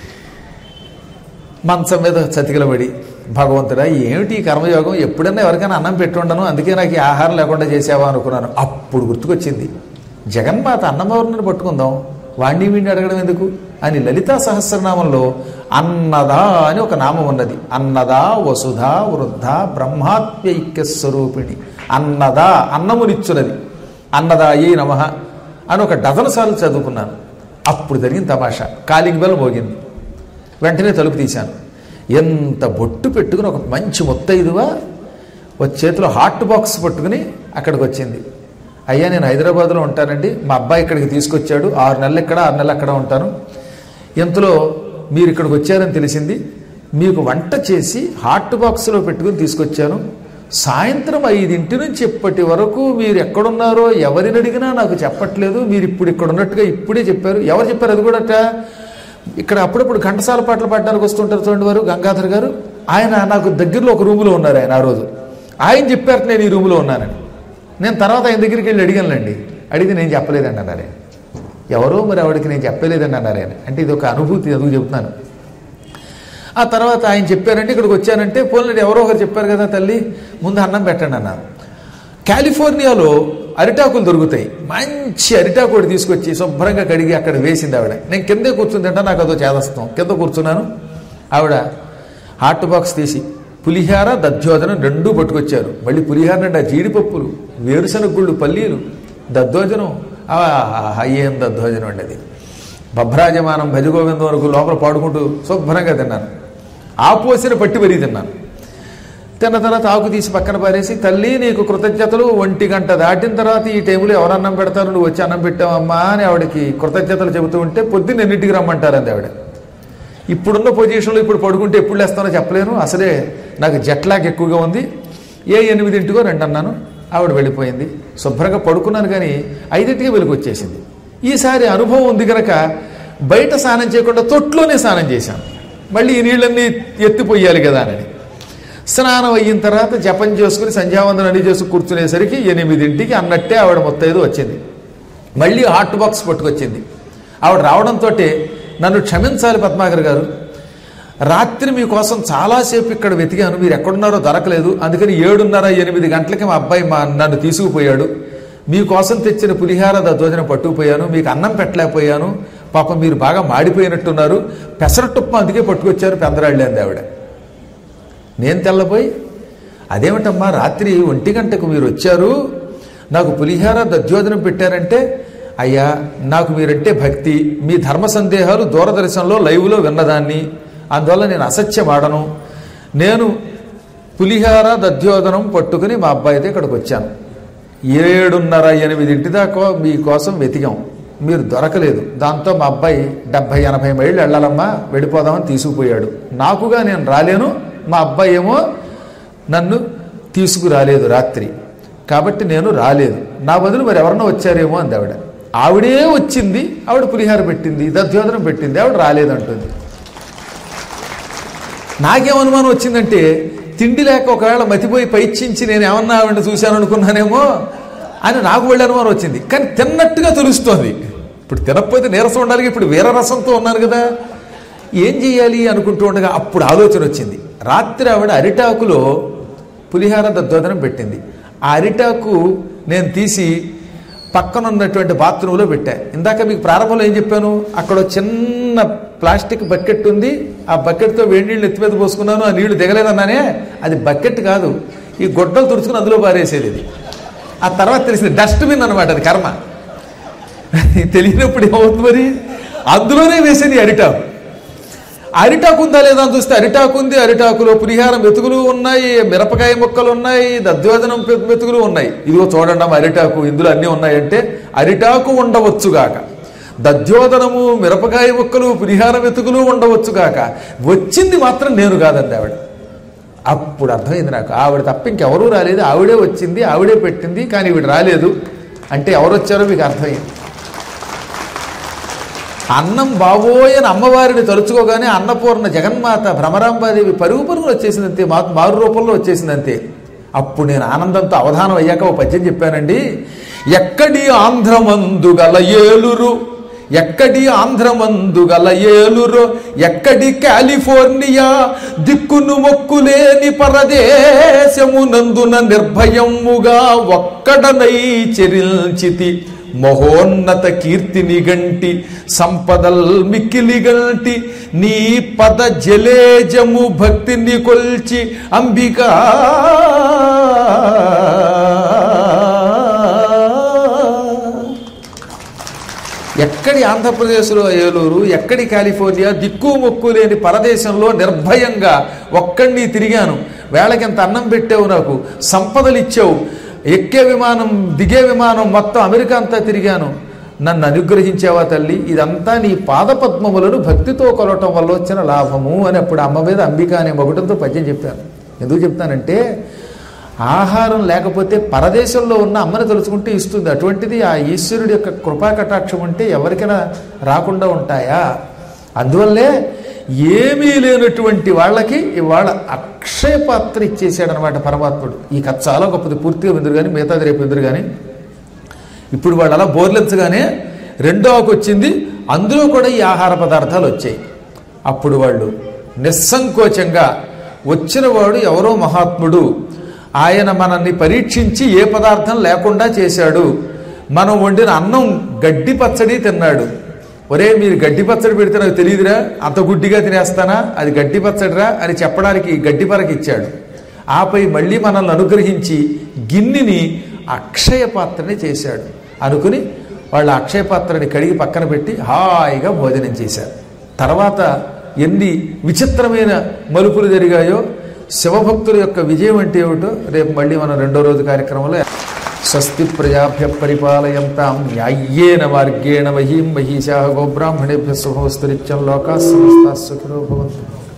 Speaker 1: మంచం మీద చతికిలబడి భగవంతుడా ఏమిటి ఈ కర్మయోగం, ఎప్పుడన్నా ఎవరికైనా అన్నం పెట్టుండను, అందుకే నాకు ఈ ఆహారం లేకుండా చేసావా అనుకున్నాను. అప్పుడు గుర్తుకొచ్చింది, జగన్మాత అన్నమవర్ణని పట్టుకుందాం, వాణ్ణి వీణ్ణి అడగడం ఎందుకు అని లలితా సహస్రనామంలో అన్నదా అని ఒక నామం ఉన్నది. అన్నదా వసుధా వృద్ధ బ్రహ్మాత్మైక్య స్వరూపిణి. అన్నదా అన్నమునిచ్చున్నది, అన్నదాయే నమః అని ఒక డజన్ సార్లు చదువుకున్నాను. అప్పుడు జరిగింది తమాషా. కాలింగ్ బెల్ మోగింది. వెంటనే తలుపు తీశాను. ఎంత బొట్టు పెట్టుకుని ఒక మంచి ముత్తైదువా ఒక చేతిలో హాట్ బాక్స్ పట్టుకుని అక్కడికి వచ్చింది. అయ్యా నేను హైదరాబాద్లో ఉంటానండి, మా అబ్బాయి ఇక్కడికి తీసుకొచ్చాడు, ఆరు నెలలు ఇక్కడ ఆరు నెలలు అక్కడ ఉంటాను, ఇంతలో మీరు ఇక్కడికి వచ్చారని తెలిసింది, మీకు వంట చేసి హాట్ బాక్స్లో పెట్టుకుని తీసుకొచ్చాను, సాయంత్రం ఐదింటి నుంచి ఇప్పటి వరకు మీరు ఎక్కడున్నారో ఎవరిని అడిగినా నాకు చెప్పట్లేదు, మీరు ఇప్పుడు ఇక్కడ ఉన్నట్టుగా ఇప్పుడే చెప్పారు. ఎవరు చెప్పారు అది కూడా? ఇక్కడ అప్పుడప్పుడు ఘంటసాల పాటలు పాడడానికి వస్తుంటారు చూడండి వారు, గంగాధర్ గారు, ఆయన నాకు దగ్గరలో ఒక రూములో ఉన్నారు. ఆయన ఆ రోజు ఆయన చెప్పారు నేను ఈ రూములో ఉన్నానని. నేను తర్వాత ఆయన దగ్గరికి వెళ్ళి అడిగానులేండి, అడిగి నేను చెప్పలేదండి అన్నారు ఆయన. ఎవరో మరి ఆవిడకి నేను చెప్పలేదండి అన్నారు ఆయన. అంటే ఇది ఒక అనుభూతి, అందుకు చెప్తున్నాను. ఆ తర్వాత ఆయన చెప్పారంటే ఇక్కడికి వచ్చానంటే పోనీ ఎవరో ఒకరు చెప్పారు కదా తల్లి ముందు అన్నం పెట్టండి అన్నారు. కాలిఫోర్నియాలో అరిటాకులు దొరుకుతాయి, మంచి అరిటాకు ఒకటి తీసుకొచ్చి శుభ్రంగా కడిగి అక్కడ వేసింది ఆవిడ. నేను కిందే కూర్చుందంటే నాకు అదో చేదస్తాం, కింద కూర్చున్నాను. ఆవిడ హాట్ బాక్స్ తీసి పులిహార దద్దోజనం రెండూ పట్టుకొచ్చారు. మళ్ళీ పులిహార అంటే జీడిపప్పులు, వేరుశనగ గుళ్ళు, పల్లీలు, దద్దోజనం. ఏం దద్దోజనం అండి అది. బభ్రాజమానం భజగోవిందం వరకు లోపల పాడుకుంటూ శుభ్రంగా తిన్నాను. ఆ పోసిన పట్టి మరీ తిన్నాను. తిన్న తర్వాత ఆకు తీసి పక్కన పారేసి, తల్లి నీకు కృతజ్ఞతలు, ఒంటి గంట దాటిన తర్వాత ఈ టైంలో ఎవరు అన్నం పెడతారు, నువ్వు వచ్చి అన్నం పెట్టావమ్మా అని ఆవిడకి కృతజ్ఞతలు చెబుతూ ఉంటే పొద్దున్న ఎన్నింటికి రమ్మంటారండి ఆవిడ. ఇప్పుడున్న పొజిషన్లో ఇప్పుడు పడుకుంటే ఎప్పుడు లేస్తానో చెప్పలేను, అసలే నాకు జట్లాగ్ ఎక్కువగా ఉంది, ఏ ఎనిమిదింటికో రెండు అన్నాను. ఆవిడ వెళ్ళిపోయింది. శుభ్రంగా పడుకున్నాను కానీ ఐదింటికి వెలుగు వచ్చేసింది. ఈసారి అనుభవం ఉంది కనుక బయట స్నానం చేయకుండా తొట్లోనే స్నానం చేశాను. మళ్ళీ ఈ నీళ్ళన్నీ ఎత్తిపోయాలి కదా అని స్నానం అయిన తర్వాత జపం చేసుకుని సంధ్యావందనం అన్ని చేసుకుని కూర్చునేసరికి ఎనిమిదింటికి అన్నట్టే ఆవిడ మొత్తైదు వచ్చింది. మళ్ళీ హాట్ బాక్స్ పట్టుకొచ్చింది. ఆవిడ రావడంతో నన్ను క్షమించాలి పద్మాకర్ గారు, రాత్రి మీకోసం చాలాసేపు ఇక్కడ వెతికాను, మీరు ఎక్కడున్నారో దొరకలేదు, అందుకని ఏడున్నర ఎనిమిది గంటలకి మా అబ్బాయి మా నన్ను తీసుకుపోయాడు, మీకోసం తెచ్చిన పులిహార దద్దోజనం పట్టుకుపోయాను, మీకు అన్నం పెట్టలేకపోయాను, పాపం మీరు బాగా మాడిపోయినట్టున్నారు, పెసరట్టుప్ప అందుకే పట్టుకొచ్చారు పెందరాళ్ళే అంది ఆవిడ. నేను తెల్లపోయి, అదేమిటమ్మా రాత్రి ఒంటి గంటకు మీరు వచ్చారు, నాకు పులిహార దద్దోజనం పెట్టారంటే, అయ్యా నాకు మీరంటే భక్తి, మీ ధర్మ సందేహాలు దూరదర్శన్లో లైవ్లో విన్నదాన్ని, అందువల్ల నేను అసత్యం ఆడను, నేను పులిహార దద్దోజనం పట్టుకుని మా అబ్బాయితో ఇక్కడికి వచ్చాను, ఏడున్నర ఎనిమిదింటి దాకా మీకోసం వెతికాం, మీరు దొరకలేదు, దాంతో మా అబ్బాయి డెబ్భై ఎనభై మైళ్ళు వెళ్ళాలమ్మా వెళ్ళిపోదామని తీసుకుపోయాడు, నాకుగా నేను రాలేను, మా అబ్బాయి ఏమో నన్ను తీసుకురాలేదు రాత్రి, కాబట్టి నేను రాలేదు, నా బదులు మరి ఎవరన్నా వచ్చారేమో అంది ఆవిడ. ఆవిడే వచ్చింది, ఆవిడ పులిహార పెట్టింది, దద్దోజనం పెట్టింది, ఆవిడ రాలేదంటుంది. నాకేం అనుమానం వచ్చిందంటే, తిండి లేక ఒకవేళ మతిపోయి పైచ్చించి నేను ఏమన్నా ఆవిడని చూశాను అనుకున్నానేమో అని నాకు వెళ్ళి అనుమానం వచ్చింది. కానీ తిన్నట్టుగా తెలుస్తోంది. ఇప్పుడు తినకపోతే నీరసం ఉండాలి, ఇప్పుడు వీరరసంతో ఉన్నాను కదా, ఏం చెయ్యాలి అనుకుంటూ ఉండగా అప్పుడు ఆలోచన వచ్చింది. రాత్రి ఆవిడ అరిటాకులో పులిహార దద్దోజనం పెట్టింది. ఆ అరిటాకు నేను తీసి పక్కన ఉన్నటువంటి బాత్రూంలో పెట్టా. ఇందాక మీకు ప్రారంభంలో ఏం చెప్పాను, అక్కడ చిన్న ప్లాస్టిక్ బకెట్ ఉంది, ఆ బకెట్తో వేడి నీళ్ళు ఎత్తి మీద పోసుకున్నాను, ఆ నీళ్లు దిగలేదన్నానే, అది బకెట్ కాదు, ఈ గొడ్డలు తుడుచుకుని అందులో పారేసేది. ఇది ఆ తర్వాత తెలిసింది డస్ట్బిన్ అనమాట, అది కర్మ. తెలియనప్పుడు ఏమవుతుంది మరి, అందులోనే వేసేది అరిటాకు. అరిటాకు ఉందా లేదా అని చూస్తే అరిటాకు ఉంది, అరిటాకులో పులిహారం మెతుకులు ఉన్నాయి, మిరపకాయ ముక్కలు ఉన్నాయి, దద్దోజనం మెతుకులు ఉన్నాయి. ఇదిగో చూడండి అమ్మ అరిటాకు, ఇందులో అన్నీ ఉన్నాయంటే అరిటాకు ఉండవచ్చుగాక, దద్దోజనము మిరపకాయ ముక్కలు పులిహార మెతుకులు ఉండవచ్చుగాక, వచ్చింది మాత్రం నేను కాదండి ఆవిడ. అప్పుడు అర్థమైంది నాకు, ఆవిడ తప్ప ఇంకెవరూ రాలేదు, ఆవిడే వచ్చింది, ఆవిడే పెట్టింది, కానీ ఈవిడ రాలేదు అంటే ఎవరు వచ్చారో మీకు అర్థమైంది. అన్నం బాబోయని అమ్మవారిని తలుచుకోగానే అన్నపూర్ణ జగన్మాత భ్రమరాంబాదేవి పరుగు పరుగులు వచ్చేసిందంతే, మాకు మారు రూపంలో వచ్చేసిందంతే. అప్పుడు నేను ఆనందంతో అవధానం అయ్యాక ఒక పద్యం చెప్పానండి. ఎక్కడి ఆంధ్రమందు గల ఏలురు, ఎక్కడి ఆంధ్రమందు గల ఏలురు, ఎక్కడి కాలిఫోర్నియా దిక్కును మొక్కులేని పరదేశమునందున నిర్భయముగా ఒక్కడనై చెరిల్చితి, మహోన్నత కీర్తిని గంటి సంపదల్ మిక్కిలి గంటి, నీ పద జలేజము భక్తిని కొల్చి అంబికా. ఎక్కడి ఆంధ్రప్రదేశ్లో ఏలూరు, ఎక్కడి కాలిఫోర్నియా దిక్కు మొక్కు లేని పరదేశంలో నిర్భయంగా ఒక్కడిని తిరిగాను, వేళకింత అన్నం పెట్టావు, నాకు సంపదలు ఇచ్చావు, ఎక్కే విమానం దిగే విమానం మొత్తం అమెరికా అంతా తిరిగాను, నన్ను అనుగ్రహించావా తల్లి, ఇదంతా నీ పాదపద్మములను భక్తితో కొలవటం వల్ల వచ్చిన లాభము అని అప్పుడు అమ్మ మీద అంబిక అనే మొగటంతో పద్యం చెప్పాను. ఎందుకు చెప్తానంటే, ఆహారం లేకపోతే పరదేశంలో ఉన్న అమ్మని తలుచుకుంటే ఇస్తుంది, అటువంటిది ఆ ఈశ్వరుడి యొక్క కృపా కటాక్షం ఉంటే ఎవరికైనా రాకుండా ఉంటాయా? అందువల్లే ఏమీ లేనటువంటి వాళ్ళకి ఇవాళ అక్షయ పాత్ర ఇచ్చేసాడనమాట పరమాత్ముడు. ఈ కథ చాలా గొప్పది, పూర్తిగా విందురు కానీ మిగతాది రేపు విందురు కానీ. ఇప్పుడు వాళ్ళు అలా బోర్లించగానే రెండో ఆకు వచ్చింది, అందులో కూడా ఈ ఆహార పదార్థాలు వచ్చాయి. అప్పుడు వాళ్ళు నిస్సంకోచంగా, వచ్చిన వాడు ఎవరో మహాత్ముడు, ఆయన మనల్ని పరీక్షించి ఏ పదార్థం లేకుండా చేశాడు, మనం వండిన అన్నం గడ్డి పచ్చడి తిన్నాడు, ఒరే మీరు గడ్డి పచ్చడి పెడితే నాకు తెలియదురా, అంత గుడ్డిగా తినేస్తానా, అది గడ్డి పచ్చడిరా అని చెప్పడానికి గడ్డి పరకి ఇచ్చాడు. ఆపై మళ్ళీ మనల్ని అనుగ్రహించి గిన్నెని అక్షయ పాత్రని చేశాడు అనుకుని వాళ్ళ అక్షయ పాత్రని కడిగి పక్కన పెట్టి హాయిగా భోజనం చేశారు. తర్వాత ఎన్ని విచిత్రమైన మలుపులు జరిగాయో, శివభక్తుల యొక్క విజయం అంటే ఏమిటో రేపు మళ్ళీ మనం రెండో రోజు కార్యక్రమంలో. స్వస్తి ప్రజాభ్య పరిపాలయంతాం న్యాయ్యేన మార్గేణ మహీం మహిషా గోబ్రాహ్మణేభ్య శుభమస్తు నిత్యం లోకాః సమస్తాః సుఖినో భవంతు.